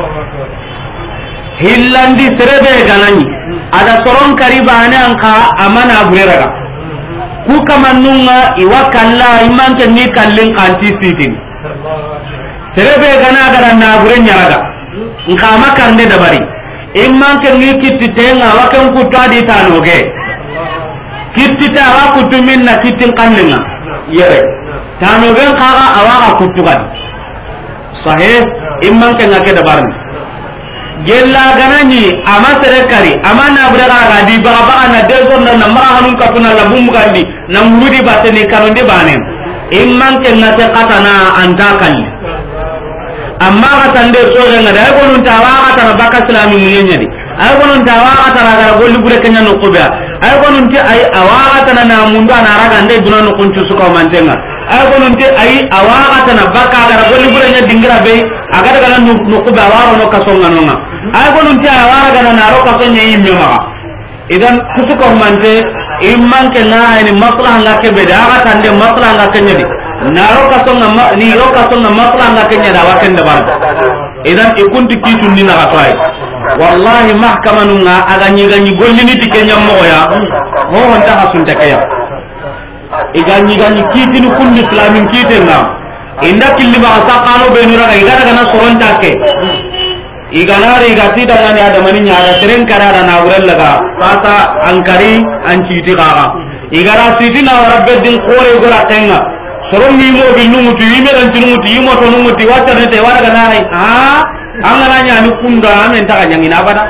hillandi serebe garanyi ada soron kari bane anka amana bureraga ku kamannunga iwa kalla imanke ni kallin kanti sitin serebe gana gara na gure nyaraga nka makande dabari imman ke ngi kititenga wakan kutadi tanoge kitita wa kutuminna kitin kanninga yere tanoge kaga awaga kutugan sahih imman ke ngake dabarni gella ganani ama serekari ama na gure ga di baba ana dezo na mara hanun kapuna la bumugandi na murudi bateni kanonde banen imman ke ngate katana antakali amma ka tande soge ngada ay gonun tawa ka tara baka islami munyenya di ay gonun tawa ka tara gara golli bure kenya no qoba ay gonun ti ay awa ka tana na mundu ana raga ndey duna no kuncu suka mantenga ay gonun ti ay awa ka tana baka gara golli bure nya dingira be agada gara no qoba waro no kasonga nonga ay gonun ti awa gara na ro ka sonya yimme ma idan kusuka mante imman ke na ni maslaha ngake be da ka tande maslaha ngake nya di naro kasonga ni ro kasonga masla nga kenya da waken da bar idan ikunti kitu ni na katwai wallahi mahkamanu nga aga nyiga nyi golli ni tikenya moya ho honta hasunta kaya iga nyiga nyi kiti ni kulli islamin kiti nga inda killi ba sakano be nura ga igara kana soronta ke iganari gati dangani ada maninya ada sering karara na urel laga sasa angkari anciti kaga igara siti na rabbe din kore gora tenga soron ni mo bi numuti yime dan tinumuti yimo to numuti wata ne te wara ganai angana nya ni kunda amen ta kanyang ina bada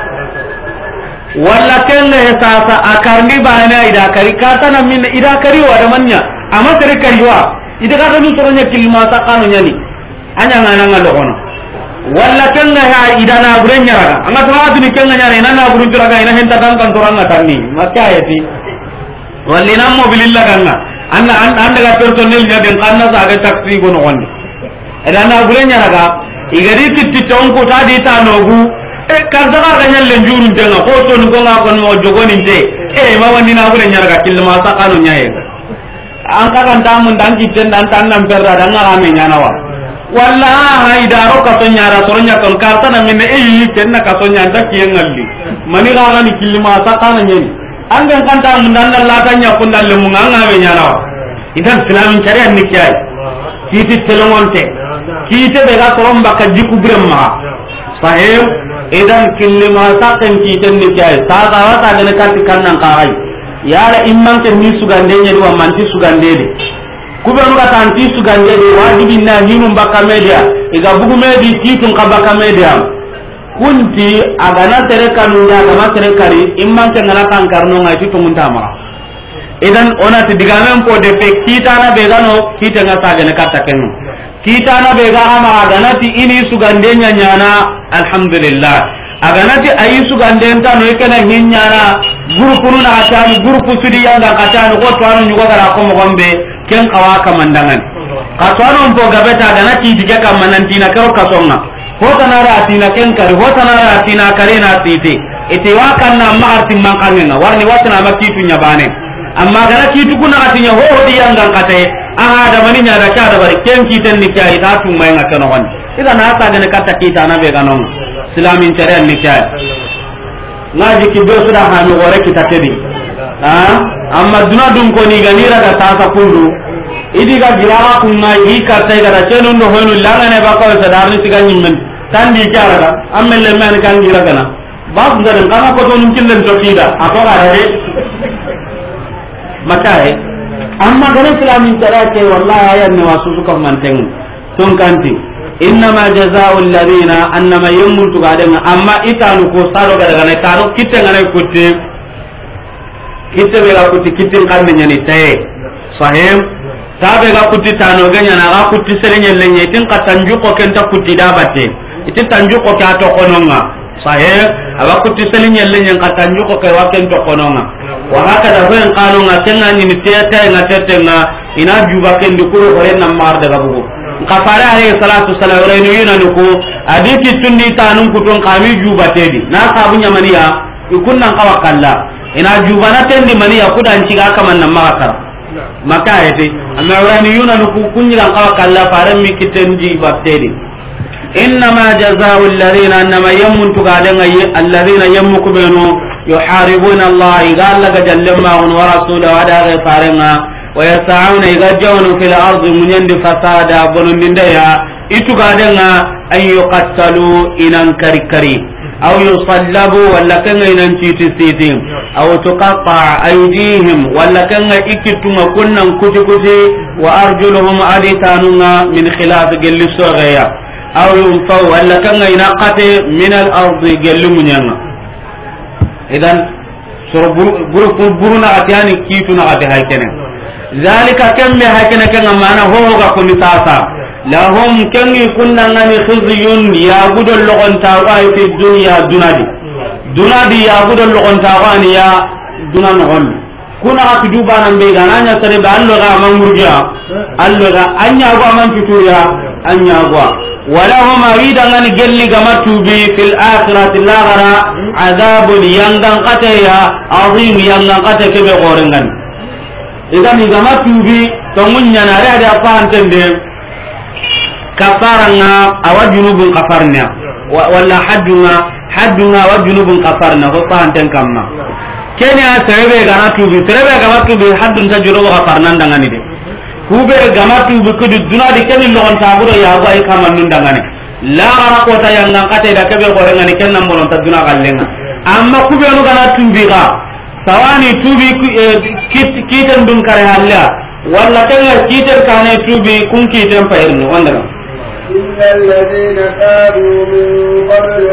walla kenne sasa akarni bana ida kari kata na min ida kari wada manya ama sere kariwa ida ka nu soronya kilma ta kanu nyani anya ngana ngalo kono walla kenga ha idana burenya raga anga to adu ni kenga nyare nana burun raga ina henta tan kan toranga tanni makka ayati wallina mobililla ganga anda ga personnel nya den kanna saga taxi gono wonni idana burenya raga igari titti tonko tadi tanogu karza ga nyalle njurun tenga ko to ni gonga kon mo jogoni te ma wandi na burenya raga kilma ta kanu nyaye an ka kan tamun dan kitten dan tan nan perda dan ngame nyanawa walla idaro ka to nyara soronya kon karta na minne kenna ka to nyanda kiyengalli mani ga ni kilma ta kana nyen angan kanta mun dan la tanya kun dal mun nganga be nyarawa idan islamin kariya ni kiyai kiti telemonte kite be ga torom baka jiku bremma sahib idan kilma ta kan kiten ni kiyai sa ta wata ga kan kannan kai yara imman ke ni sugande nyi wa manti sugande de kubenu ka tanti sugande de wajibi na hinum baka media iga bugu medi titun ka baka media kunti agana tere kanu ya agama tere kari imman ke ngala kan karno ngai titu muntama idan ona ti digamen po de fe kita na be gano kita nga sagane katta kenu kita na be ga ama agana ti ini sugande nya nyana alhamdulillah agana ti ayi sugande ntano ikena hinyana grupu na atani grupu sudi yanga katani ko to anu nyugo gara ko mo gombe ken kawa kamandangan kasano mpo gabeta dana ti diga kamanantina karo kasonga hotanara atina ken kari hotanara atina kare na tite ite wakanna maarti mankangenga warni watana makitu nyabane amma gara kitu kuna atinya ho hodi yanga kate aha da mani nya da kada bari ken kiten ni kai ta tu mai ngakano hon ida na ta gane kata kita na be ganon islamin chare ni kai ngaji kido suda ha mi gore kita tedi amma duna dum ko ni ganira da tasa kundu idiga girawa kunna yi kartai gara cenun do hoynu langane ba ko sadarni tiga nyimmen tan di cara da ammelle men kan gira kana ba ko ngaren kana ko to num killen to tida atora re makae amma gane islamin tarake wallahi ayan ne wasu suka manten ton kanti innama jazaa'u alladhina annama yamutu gadan amma itanu ko saro gara ne tanu kitte ngane kutte kitte be ga kutti kitte kan nyani tay sahim tabe ga kutti tano ganya na ga kutti serenye lenye tin katanju ko kenta kutti dabate iti tanju ko ka to kononga sahih aba kutti serenye lenye katanju ko ka waken to kononga wa haka da hoyen kanonga tenga ni tete nga tete nga ina juba ken dukuro hore na mar daga bugo kafara alayhi salatu wassalam rayno yina nuko adiki tundi tanun kuton kami juba tedi na sabunya maniya ikunnan kawakalla ina juba na tendi maniya kudan ciga kaman nan makar maka ayati amma rayno yina nuko kunyiran kawakalla faran mi kitendi battedi innama jazaa'u alladhina annama yamuntu galenga alladhina yamuku benu yuharibuna allah igalla gajallemma wa rasulahu wa da farenga ويسعون يجون في الأرض من يند فسادا بننديا إتقادنا أن يقتلوا إن كركري أو يصلبوا ولا كان ينتي تسيتين أو تقطع أيديهم ولا كان إكتم كنا كتكتي وأرجلهم أديتاننا من خلاف جل الصغير أو ينفوا ولا كان ينقط من الأرض جل منينا إذن برنا أتياني كيتنا أتيهاي ذلك كم هكذا كان معنا هو كل ساسا لهم كم كنا نمي خزي يعبد اللغن تاغاي في الدنيا دنادي يعبد اللغن تاغاني يا دنان غل كنا أكدوبا نمبيغا نانيا سريبا اللغا من مرجع اللغا أنيا أغوا من فتويا أنيا أغوا ولهم أريدا أن جلي غمتوبي في الآخرة اللاغرة عذاب ينغن قتيا عظيم ينغن قتيا كبغورنغن idan igama tubi to munya na re da fantende kafaranga awajunubun kafarnya wala haddunga awajunubun kafarna ko fanten kamma kenya serebe gana tubi haddun ta juro kafarna ndangani de kube gama tubi kudu dunadi keni logon taburo ya ba kamanun ndangani la ara ko ta yang nan kata da kebe gore ngani ken nan bonon ta duna gallenga amma kube no gana tumbi ga sawani tubi kiten dun kare halla walla tanga kiten kane tubi kun kiten payirno wanda إلا الذين تابوا من قبل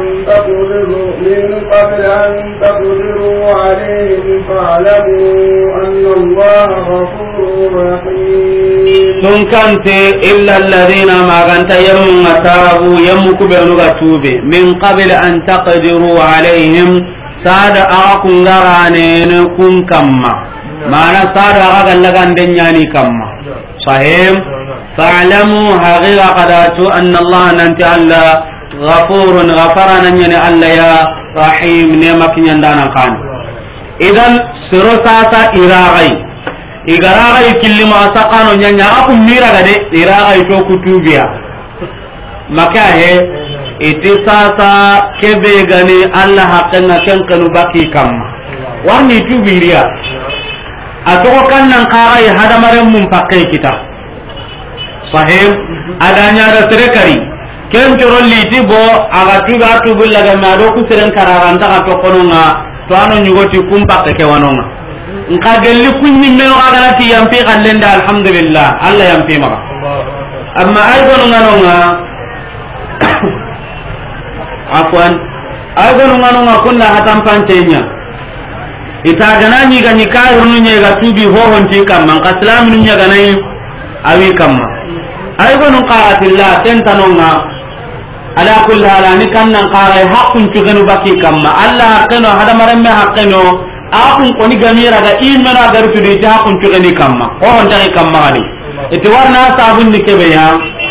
أن تقدروا عليهم فاعلموا أن الله غفور رحيم. كنت إلا الذين ما كنت تابوا بأنك توبي من قبل أن تقدروا عليهم ساد أراكم غرانين كن كما معنى ساد أراكم لغان دنياني كما صحيح. فاعلموا حقيقة قداتوا أن الله ننتي الله غفور غفرنا نني الله يا رحيم نعمك يندانا قان. إذن سرساسا إراغي كل ما سقانو نني أكم ميرا غدي إراغي تو كتوبيا مكاه إتساسا كبيغني الله حقنا كنكنو باكي كما واني توبيريا أتوقع كان ننقاغي هذا مرم منفقه كتا sahib adanya da serekari ken jorolli tibo aga tiga tubul laga mado ku seren kararanta ka to kononga to ano nyugoti kumpa ke wanonga nka gelli kunni meno aga ti yampi kallenda alhamdulillah allah yampi maka amma ay gonu nganonga afwan ay gonu nganonga kunna hatam pancenya ita ganani ga nikahunu nyega tubi ho honti kam man islamin nyega nay awi kamma ay gonu qaatillah tentanonga ala kulli halani kannan qaray haqqun tugenu baki kamma allah haqqeno hada maremme haqqeno akun koni gamira ga imena garutu di haqqun tugeni kamma o on tagi kamma ali iti warna sabun ni kebe ya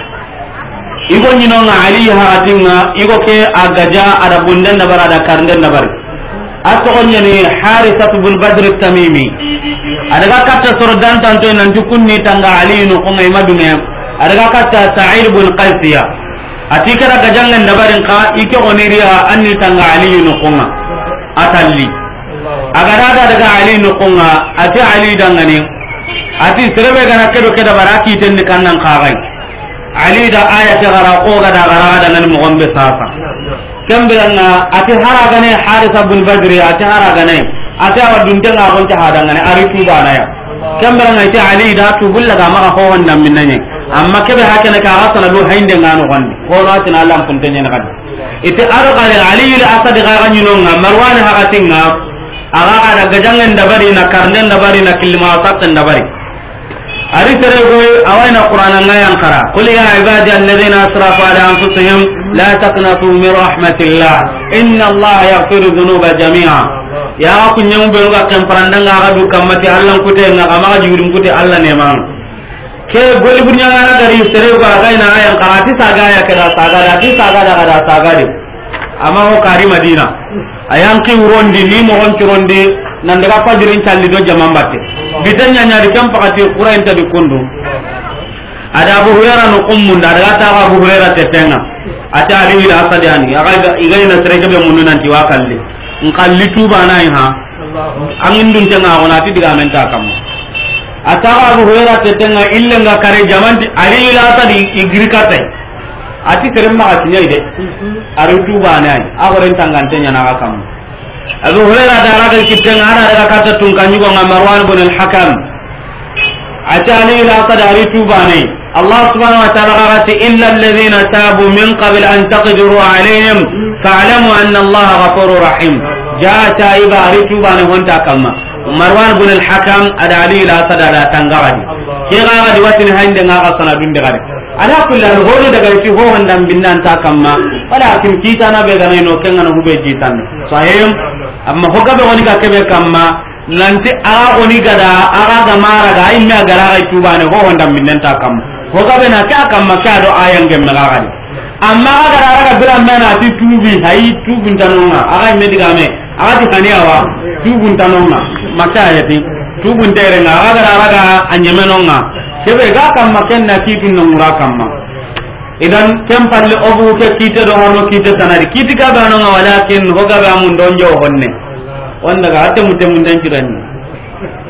igo nyinonga ali hatinga igo ke agaja ada bunden da barada karnden da bari asogonni ni harisatu bin badr tamimi adaga katta sordan tanto nan dukunni tanga ali no ko ngai madunga adaga katta sa'id bin qasiya atikara gajangan dabarin ka ike oniriya anni tanga ali no ko nga atalli agada daga ali no ko nga ati ali dangane ati serebe gana kedo keda baraki ten kannan kagai ali da ayata gara ko gada gara da nan mo gombe sasa kambiranga ati haragane harisa bin badri ati haragane ati awadun tanga gon ta hadangane ari tuba na ya kambiranga ati ali da tu bulla ga maka ho wanda minnanye amma kebe hakana ka asana do hainde ngano gondi ko no atina Allah puntenye na kadi iti arqale ali ila asad ga ganyuno nga marwan hakatinga aga ada gajangen dabari na karnen dabari na kilma satan dabari ari tere goy awayna qur'ana ngayan qara qul ya ibadi alladhina asrafu ala anfusihim la taqnatu min rahmatillah inna allaha yaghfiru dhunuba jami'a ya kunyum be ga kan parandanga ga du kamati allah kute nga ga ma jiwdum kute allah ne ma ke goli bunya ngana dari tere go agayna ayan qara ti saga ya kada saga da ti saga da kada saga de amma ho kari madina ayan ki urondi ni mo hon turondi nan daga fajirin calli do jamam batte bitanya nyari kam pakati qur'an ta di kundu ada abu hurairah no ummun daga ta abu hurairah tetenga ata ali ila asadiani aga igaina serege be munun nanti wakalle nkalli tuba nai ha angin dun tanga ona ti diga men ta kam ata abu hurairah tetenga illa nga kare jamanti ali ila asadi igrikate ati teremma atinya ide aru tuba nai agoren tangantenya na kam Abu Hurairah daraga kiteng ana daga kata tungkanyu ko Marwan bin al-Hakam atani ila qadari tubani Allah subhanahu wa ta'ala qala illa alladhina tabu min qabl an taqdiru alayhim fa'lamu anna Allah ghafurur rahim jaa ta'iba tubani honta kamma Marwan bin al-Hakam ada ali ila qadara tangawadi kira di watin hande ngaga sanadun de gade ala kullu al-ghulu daga ci ho handam binnan ta kamma wala kin kita na be ganay no kenga no hube jitan sahim amma hogabe woni ka kebe kamma nanti aga woni gada aga ga mara ga imme gara ga tubane ho wanda minnen ta kam hogabe na ka kamma ka do ayan gemme ga gadi amma aga gara ga bira mena ti tubi hay tubun tanonga aga imme diga me aga ti kaniyawa tubun tanonga maka yati tubun tere nga aga gara ga anyemenonga kebe ga kamma kenna kitun no mura kamma idan tempalle obu ke kite do horno kite tanari kiti ka bano walakin hoga ba mun don jo honne wanda ga hatte mutem mun dan kirani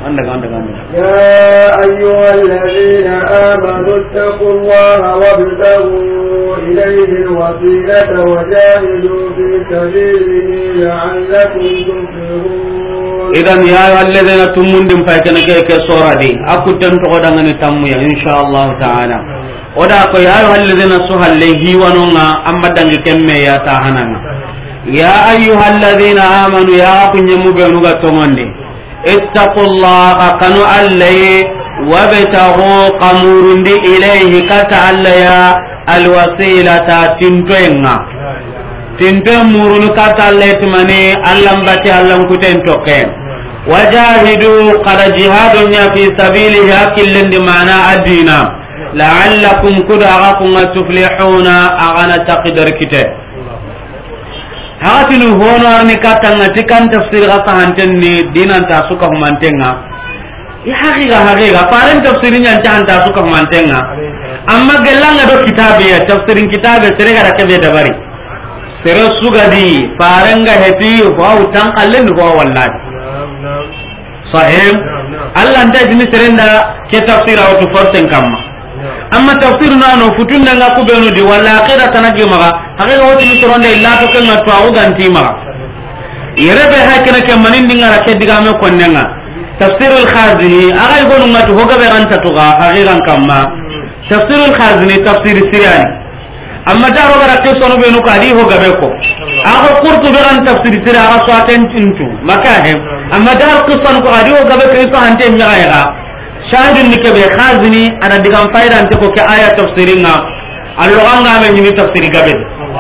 يا أيها الذين آمنوا اتقوا الله وابتغوا إليه الوسيلة وجاهدوا في سبيله لعلكم تفلحون. إذن يا أيها الذين تمندم فايتنا كيك سورة دي أكو تنتقد أن تمويا إن شاء الله تعالى. ودا أكو يا أيها الذين سهل ليه ونونا أما دنج كمي يا تاهنا. يا أيها الذين آمنوا يا أكو نمو بينوغا تمندي اتقوا الله كانوا علي وابتغوا قمورند إليه كتعليا الوسيلة تنتوينا تنتوين مورن كتعلي تمني ألم باتي ألم كتين توكين وجاهدوا قد جهادنا في سبيله أكل معنى الدين لعلكم كدعكم تفلحون أغنى تقدر كتاب hakatinu hono arni katanga tikan tafsir ga sahantenni dinan ta suka humantenga ya haqiqa paren tafsirin yan ta suka humantenga amma gelanga do kitabe ya tafsirin kitabe sere ga kebe dabari sere sugadi parenga heti ho utan kallen ho wallahi sahih Allah nda jini serenda ke tafsira wa forten kamma amma tafsir nano futunda nga kubenu di wala akhira tanagi maga hakika wati ni soronde illa to kenga to awu ganti maga yerebe hakina ke manindi ngara ke digame konnenga tafsir al-khazini aga igonu ngatu hoga be ranta to ga hakiran kamma tafsir al-khazini tafsir sirani amma daro gara ke sono be no kadi hoga be ko aga qurtu be ran tafsir sira aga so atentintu makahe amma daro qisan ko adi hoga be ke so ante nyaga shahidun ni kebe khazini ada digam faida ante ko ke aya tafsiringa allo anga me ni tafsiri gabe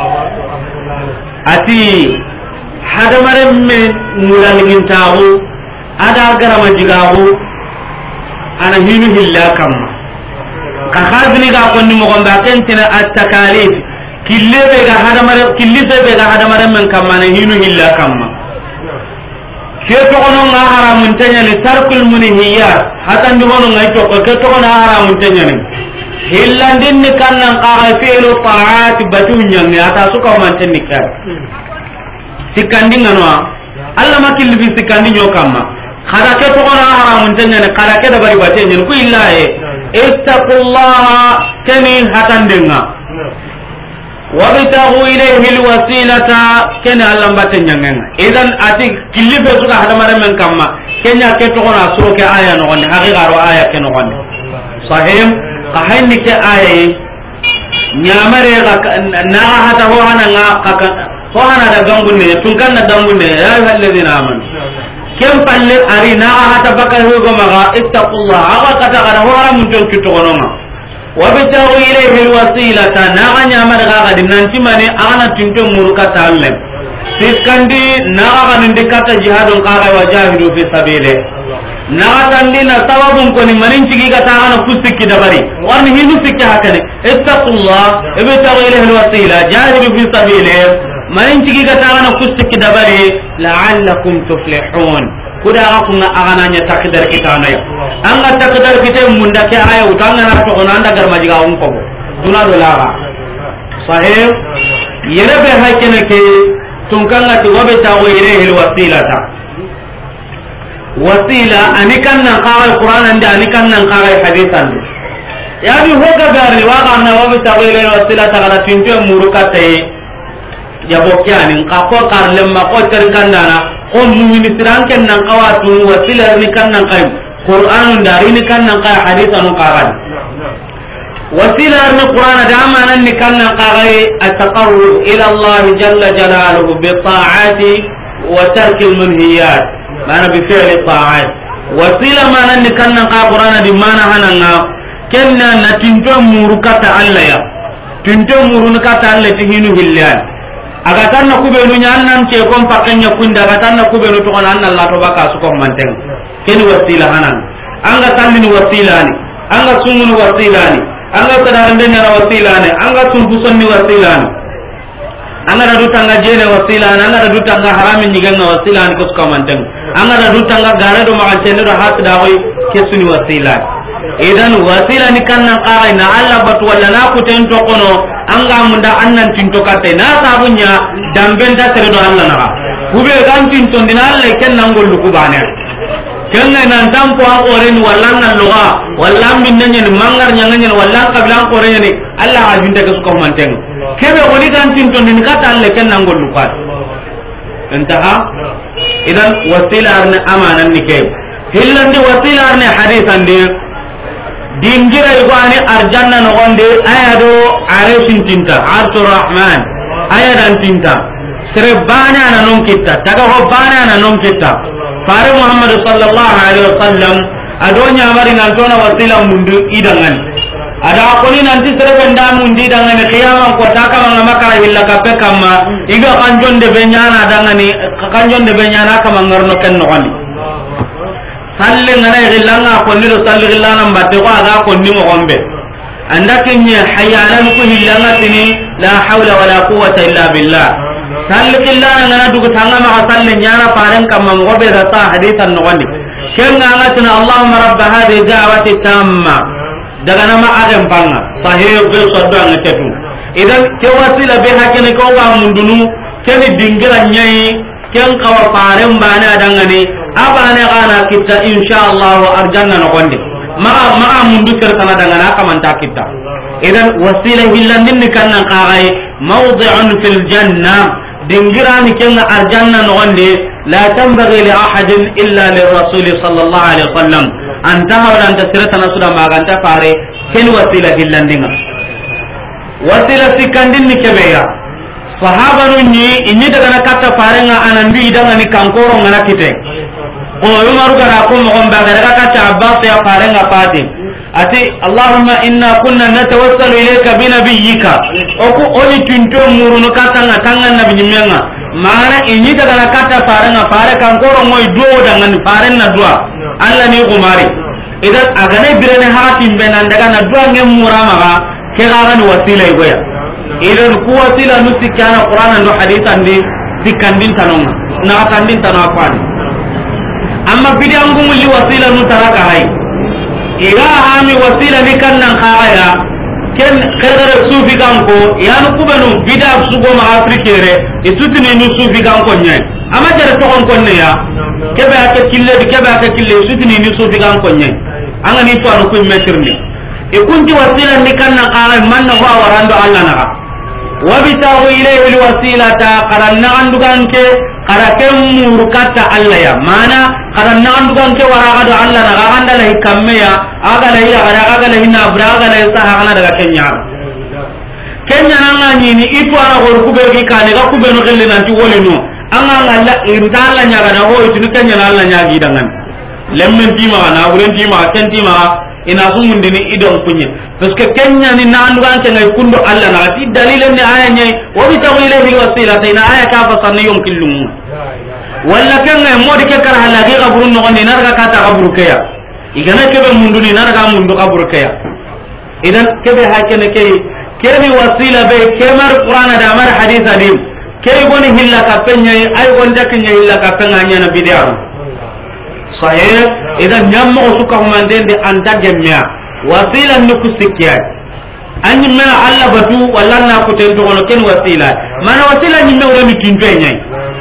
ati hadamare me mulalingin tawu ada garama jigawu ana hinu hilla kam ka khazini ga ko ni mo gonda tentina at-takalif killebe ga hadamare men kam ana hinu hilla kam ke to gono nga haramun tanya li tarkul munhiyat hatan di gono ngai to ko ke to gono haramun tanya ni hillandin ni kannan qara fi'lu ta'at batunya ni ata suka man tan nikah sikandi ngano Allah makil bi sikandi nyokama khada ke to gono haramun tanya ni khada ke da bari batenya ku illahi ittaqullaha kani hatan denga wabtagu ilayhi alwasilata kana Allah batenya ngenga idan ati kilibe suka hada mare men kamma kenya ke to ona suro ke aya no gonni haqiqa ro aya ke no gonni sahim ka hayni ke aya nyamare ga na hata ho hana nga ka ho hana da gangunne tun kan da gangunne ya alladhina amanu kem palle ari na hata baka ho go maga ittaqullah aga kata gara ho ara mun ton kito gonoma wabtagu ilayhi alwasilata naganya marga gadin nanti mane ana tinto muruka talle sikandi naga nindikata jihadun qara wajahidu fi sabile naga tandina sababun koni manin cigi kata ana kusiki dabari warni hindu sikki hakane ittaqullah wabtagu ilayhi alwasila jahidu fi sabile manin cigi kata ana kusiki dabari la'allakum tuflihun kuda kunga agananya takdar kitana ya anga takdar kite munda ke aya utanga na to onanda garmajiga onko duna do laga sahih yere be hakene ke tunkanga to wabe tawo ilayhi alwasilata wasila anikan nan qara alquran anda anikan nan qara hadithan yani hoga gari waga na wabe tawo ilayhi alwasilata kana tinto murukate jabokyani qako karlemma ko terkandana on ministran ken nan qawatu wasila ni kan nan qay qur'anun dari ni kan nan qay hadithan qaran wasila ni qur'an da amanan ni kan nan qay at-taqarrub ila Allah jalla jalaluhu bi ta'ati wa tarki al-munhiyat mana bi fi'li ta'at wasila manan ni kan nan qay qur'an di mana hananga kenna na tinto murukata Allah ya tinto murunukata Allah tihinu hilal aga tanna kubenu nyannan ce kon pakenya kunda aga tanna kubenu to kon anna Allah to baka su ko manteng ken wasila hanan anga tanni wasilani anga sungun wasilani anga tadarande nyara wasilani anga tunbuson ni wasilani anga da dutanga jene wasilani anga da dutanga haramin nyigenga wasilani ko su ko manteng anga da dutanga gare do ma cene do hat da hoy kesuni wasilani idan wasila ni kannan qara na Allah batu walla na ku tento kono anga munda annan tinto kate na sabunya damben da tere do Allah na kube gan tinto dina Allah ken nan gollu ku bane kenga nan tampo a qoren wallan nan loga wallan minna nyen mangar nyanga nyen wallan kablan qoren ni Allah ha binta ko manten kebe woni kan tin ton ni kata Allah ken nan gollu pat intaha idan wasila arne amanan ni ke hillandi wasila arne hadithan de dingira ko ani arjanna no gonde ayado areshin tinta arshur rahman ayadan tinta sere bana na non kitta taga ho bana na non kitta fare muhammad sallallahu alaihi wasallam adonya mari ngal tona wasila mundu idangan ada ko ni nanti sere benda mundi dangan qiyamah ko taka manga makara hilla ka pekama iga kanjonde benyana dangani kanjonde benyana kama ngarno ken no gani salle ngana gillanga ko ni do salle gillana mbatte ko aga ko ni mo gombe anda kenye hayalan ko hillanga tini la hawla wala quwwata illa billah salle gillana ngana dugo tanga ma salle nyara paren kam mo gobe da ta hadithan no wandi kenga ngatina allahumma rabb hadhihi da'wati tamma daga nama adam banga sahih bil sadda ngatu idan ke wasila be hakene ko ga mundunu keni dingira nyai ken kawa paren bana dangane abane kana kita insyaallah arjanna no gonde ma mundu sertana dangana kamanta kita idan wasila hillandin kannan qaay mawdi'un fil janna dingira ni ken arjanna no gonde la tanbaghi li ahadin illa lirrasul sallallahu alaihi wasallam anta hawla anta siratana suda maganta pare ken wasila hillandinga wasila sikandin ni kebeya sahaba ni inni daga na katta farenga anandu idanga ni kankoro ngana kite o umaru gara ko mo gomba daga katta abbas ya farenga pati ati allahumma inna kunna natawassalu ilayka bi nabiyyika o ko oni tunto murunu katta nga tangan nabi nyimenga mana inni daga na katta farenga fare kankoro moy do daga ni faren na dua alla ni umari idan agane birene hatim benan daga na dua ngem murama ga ke garan wasila igoya idan ku wasila nu sikana qur'an no hadithan di sikandin tanonga na kandin tanapani amma bidan gumuli wasila nu taraka hay ira hami wasila ni kannan khaya ken khadara sufi kanko yanu kubanu bida sugo ma afrikere itutini nu sufi kanko nyai amma jere to kon konne ya kebe ake kille itutini nu sufi kanko nyai anga ni to anu ku metirni e kunti wasila ni kannan khaya manna wa warando Allah na وابتغوا إليه الوسيلة قرنا عندك قركم مركتا الله يا مانا قرنا عندك وراغد الله نغاند له كميا أغله أغله نبرا أغله سهغنا دغ كنيا كنيا نغاني ني إتو أنا غوركو بيغي كاني غاكو بينو غلي نانتي ولينو أنا الله إنتالا نياغنا هو إتو كنيا الله نياغي دغان لمن تيما نا ورن تيما كن تيما ina sumundini idon kunye parce que kenya ni nandu kan ngay kundo alla na ti dalilan ni aya nyai wa bi tawila bil wasila tayna aya ka fa sanni yom killum walla kenga modi ke kar halagi qabrun no ni narga kata qabru kaya igana kebe mundu ni narga mundu qabru kaya idan kebe hakene kebe wasila be kemar qur'ana da mar hadith adim kebe goni hilla ka penya ay gonda kenya hilla ka penga nyana bid'a sahih idan nyamma usuka humandende anta gemnya wasila nukusikia anyi mena alla batu walla na kutendo kono ken wasila mana wasila nyimme wala mitinto nyai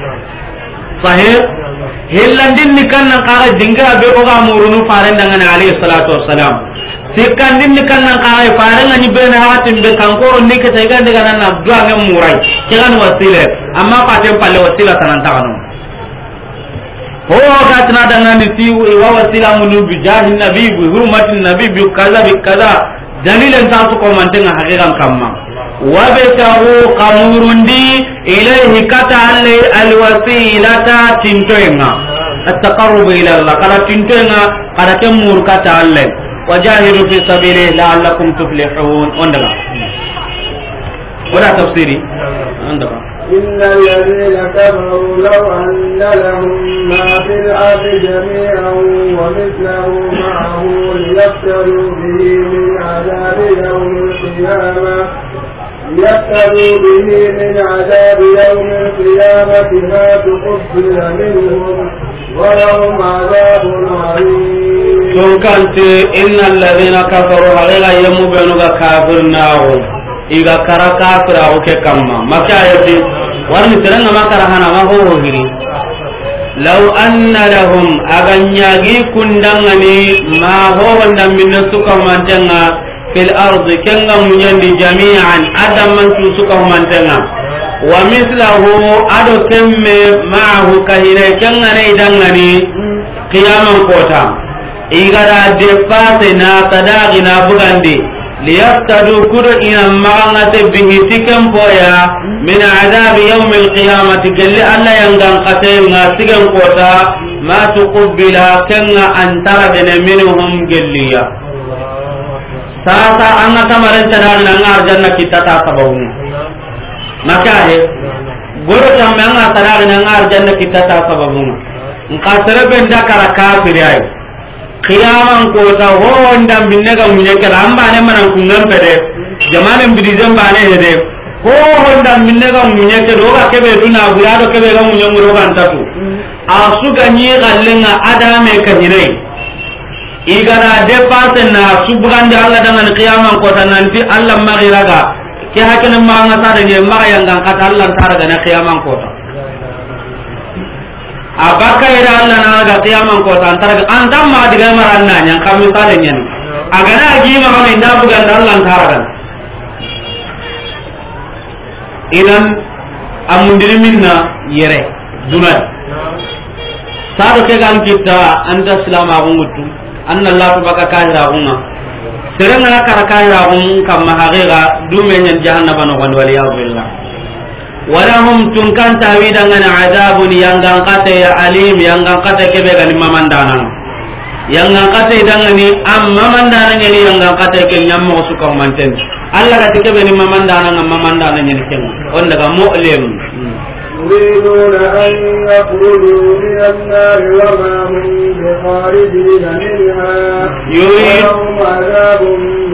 sahih hillandin ni kanna qara dinga be ko ga murunu farenda ngane alayhi salatu wassalam sikandin ni kanna qara farenda ni be na hatin be kankoro ni ke tayga daga nan abdu ngam murai kiran wasila amma patem palle wasila tananta kanu ho gatna dangani ti wa wasila munu bi jahin nabi bi hurmatin nabi bi kaza dalilan ta su ko mantenga hakikan kamma wa bitahu qamurundi ilayhi kata alwasilata tintoenga at-taqarrub ila Allah kala tintoenga kada kemur kata Allah wajahidu fi sabilihi la'allakum tuflihun ondaga wala tafsiri ondaga إن الذين كفروا لو أن لهم ما في الأرض جميعا ومثله معه ليفتروا به من عذاب يوم القيامة ما تقبل منهم ولهم عذاب عليم. إن الذين كفروا علينا يمبنوا كافرنا إذا كرا كافر أو كما ما كايتي warni seranga makara hana ma ho hiri law anna lahum aganyagi kundangani ma ho wanda min suka mantenga fil ardi kenga munyandi jami'an adam man suka mantenga wa mislahu ado kemme ma'ahu kahina kenga ne dangani qiyaman kota igara de fate na tadagi na bugandi liyaftadu kudu ina magangate bihi tikem boya min adabi yawm alqiyamati galli alla yangan qate nga tikem kota ma tuqbila kenga antara bene minhum galliya sasa anna kamaran tadagi na ngar janna kita ta sababu maka he goro tambe anga tadagi na ngar janna kita ta sababu nqasara benda kara kafir ay qiyaman ko ta ho wanda binne ga munye kala amba ne manan kungan pede jama'an bidizan bane hede ho wanda binne ga munye ke do ga kebe duna buya do kebe ga munye muro kan tatu asu ganyi gallenga adame ka hinai igara de pasen na subhanda Allah dengan qiyaman ko ta nanti Allah magiraga ke hakene ma ngata de ma yang kata Allah tar ga na qiyaman ko ta abaka ira Allah na ga qiyaman ko ta antar antam ma diga maranna nyang kami tale nyen agana agi ma ma inda bugan Allah taragan idan amundiri minna yere dunat sadu ke gan kita anda selama ngutu anna Allah baka kahira gunga serengana kara kahira gun kam mahagira dumenyen jahannama no wan waliya billah walahum tunkan tawidangana adabun yangan kate ya alim yangan kate kebe gani mamandana yangan kate dangani am mamandana nyani yangan kate ke nyammo suka manten Allah kate kebe ni mamandana nyani ken on daga mu'lim يريدون أن يخرجوا من النار وما هم بخارجين منها ولهم عذاب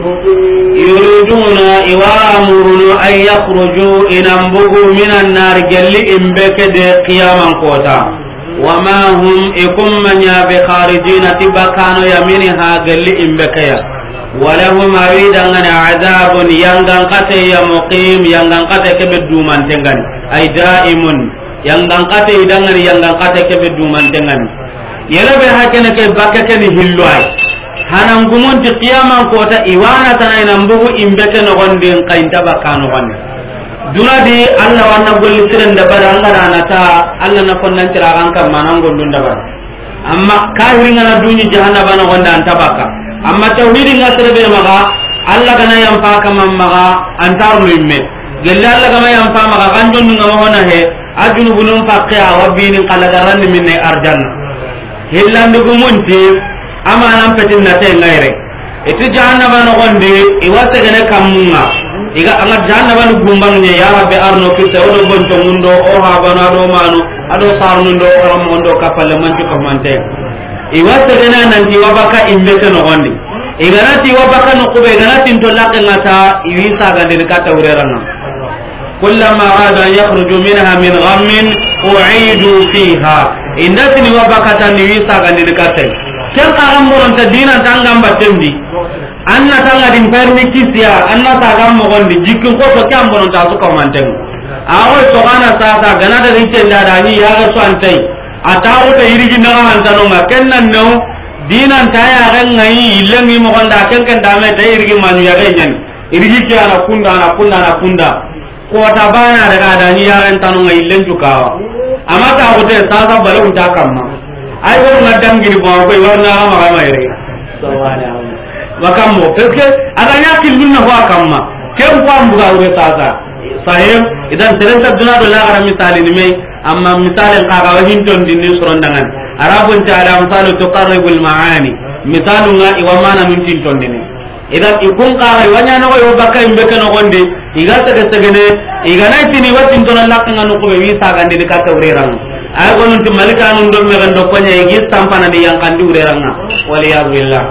مقيم يريدون إوامرون أن يخرجوا إن أنبغوا من النار جل إن بكد قياما قوتا وما هم إكم من بخارجين تبكانوا يمينها جل إن بكيا ولهم أريدان عذاب ينغن قتي مقيم ينغن قتي كبدو من تنغن أي دائم ينغن قتي دنغن ينغن قتي كبدو من تنغن يلبي حكنا كبكا كن هلواي hanan gumun ti qiyamang kota iwana tanay nambugu imbeke no gondin kainta bakano gonde dunadi Allah wanna golli siren da bara anga danata Allah na konnan tiragan kam manan gondun da bara amma kahirin na dunyi jahannaba no gonda antabaka amma tauhidin ngasre be maga Allah kana yampa kama maga antar muimme gella Allah kama yampa maga kanjon ngama hona he ajunu bunum faqiya wabinin qaladaran minne arjanna hillandu gumunti ama nan petin na tay ngaire iti jahannaba no gonde iwate gane kamunga iga anga jahannaba no gumbangnya ya rabbi arno kite odo bonto mundo o ha bana do manu ado sarnundo o mondo kapalle manju ko mante iwate gane nan ti wabaka imbete no gonde iganati wabaka no kube iganati to laqe ngata iwisa gande kata urerana kullama arada an yakhruju minha min ghammin u'idu fiha indati ni wabaka tan iwisa gande kata ken karam boronta dina tangam batemdi anna tanga din permitisia anna tagam mo gondi jikkin ko to kam boronta su ko manten awo to kana sasa ganada rite ndada ni ya ga so antai atawo to irigi na antano ma kennan no dina taya ran ngai ilengi mo gonda ken dame da irigi manu ya ga nyani irigi ke ana kunda ko ta bana daga da ni ya ran tanu ngai lenju kawa amata ko te sasa bale unta kamma ay won ngadam giri bo ko warna ma ma ire subhanallah wakam mo peske adanya tilunna ho akamma kem ko ambuga ure sasa sahib idan serenta duna do la gara misali ni mai amma misalen kaga wahin ton dinni sorondangan arabun ta'ala misalu tuqarribul maani misalu nga iwamana nun tin ton dinni idan ikun kaga wanya no yo bakay mbeke no gonde iga tegene igana tini watin ton lakka no ko wi saga ndi ka tawreran ay gonon to malika non do me gando konya igi tampana di yang kandi ureranga wali ya billah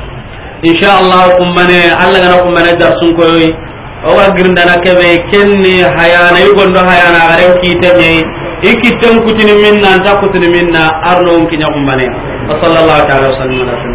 inshallah kumbane alla gana kumbane darsun koy o wa girndana kebe kenni hayana yugondo hayana garen kiteme ikitten kutini minna anta kutini minna arno kinya kumbane sallallahu ta'ala wa sallam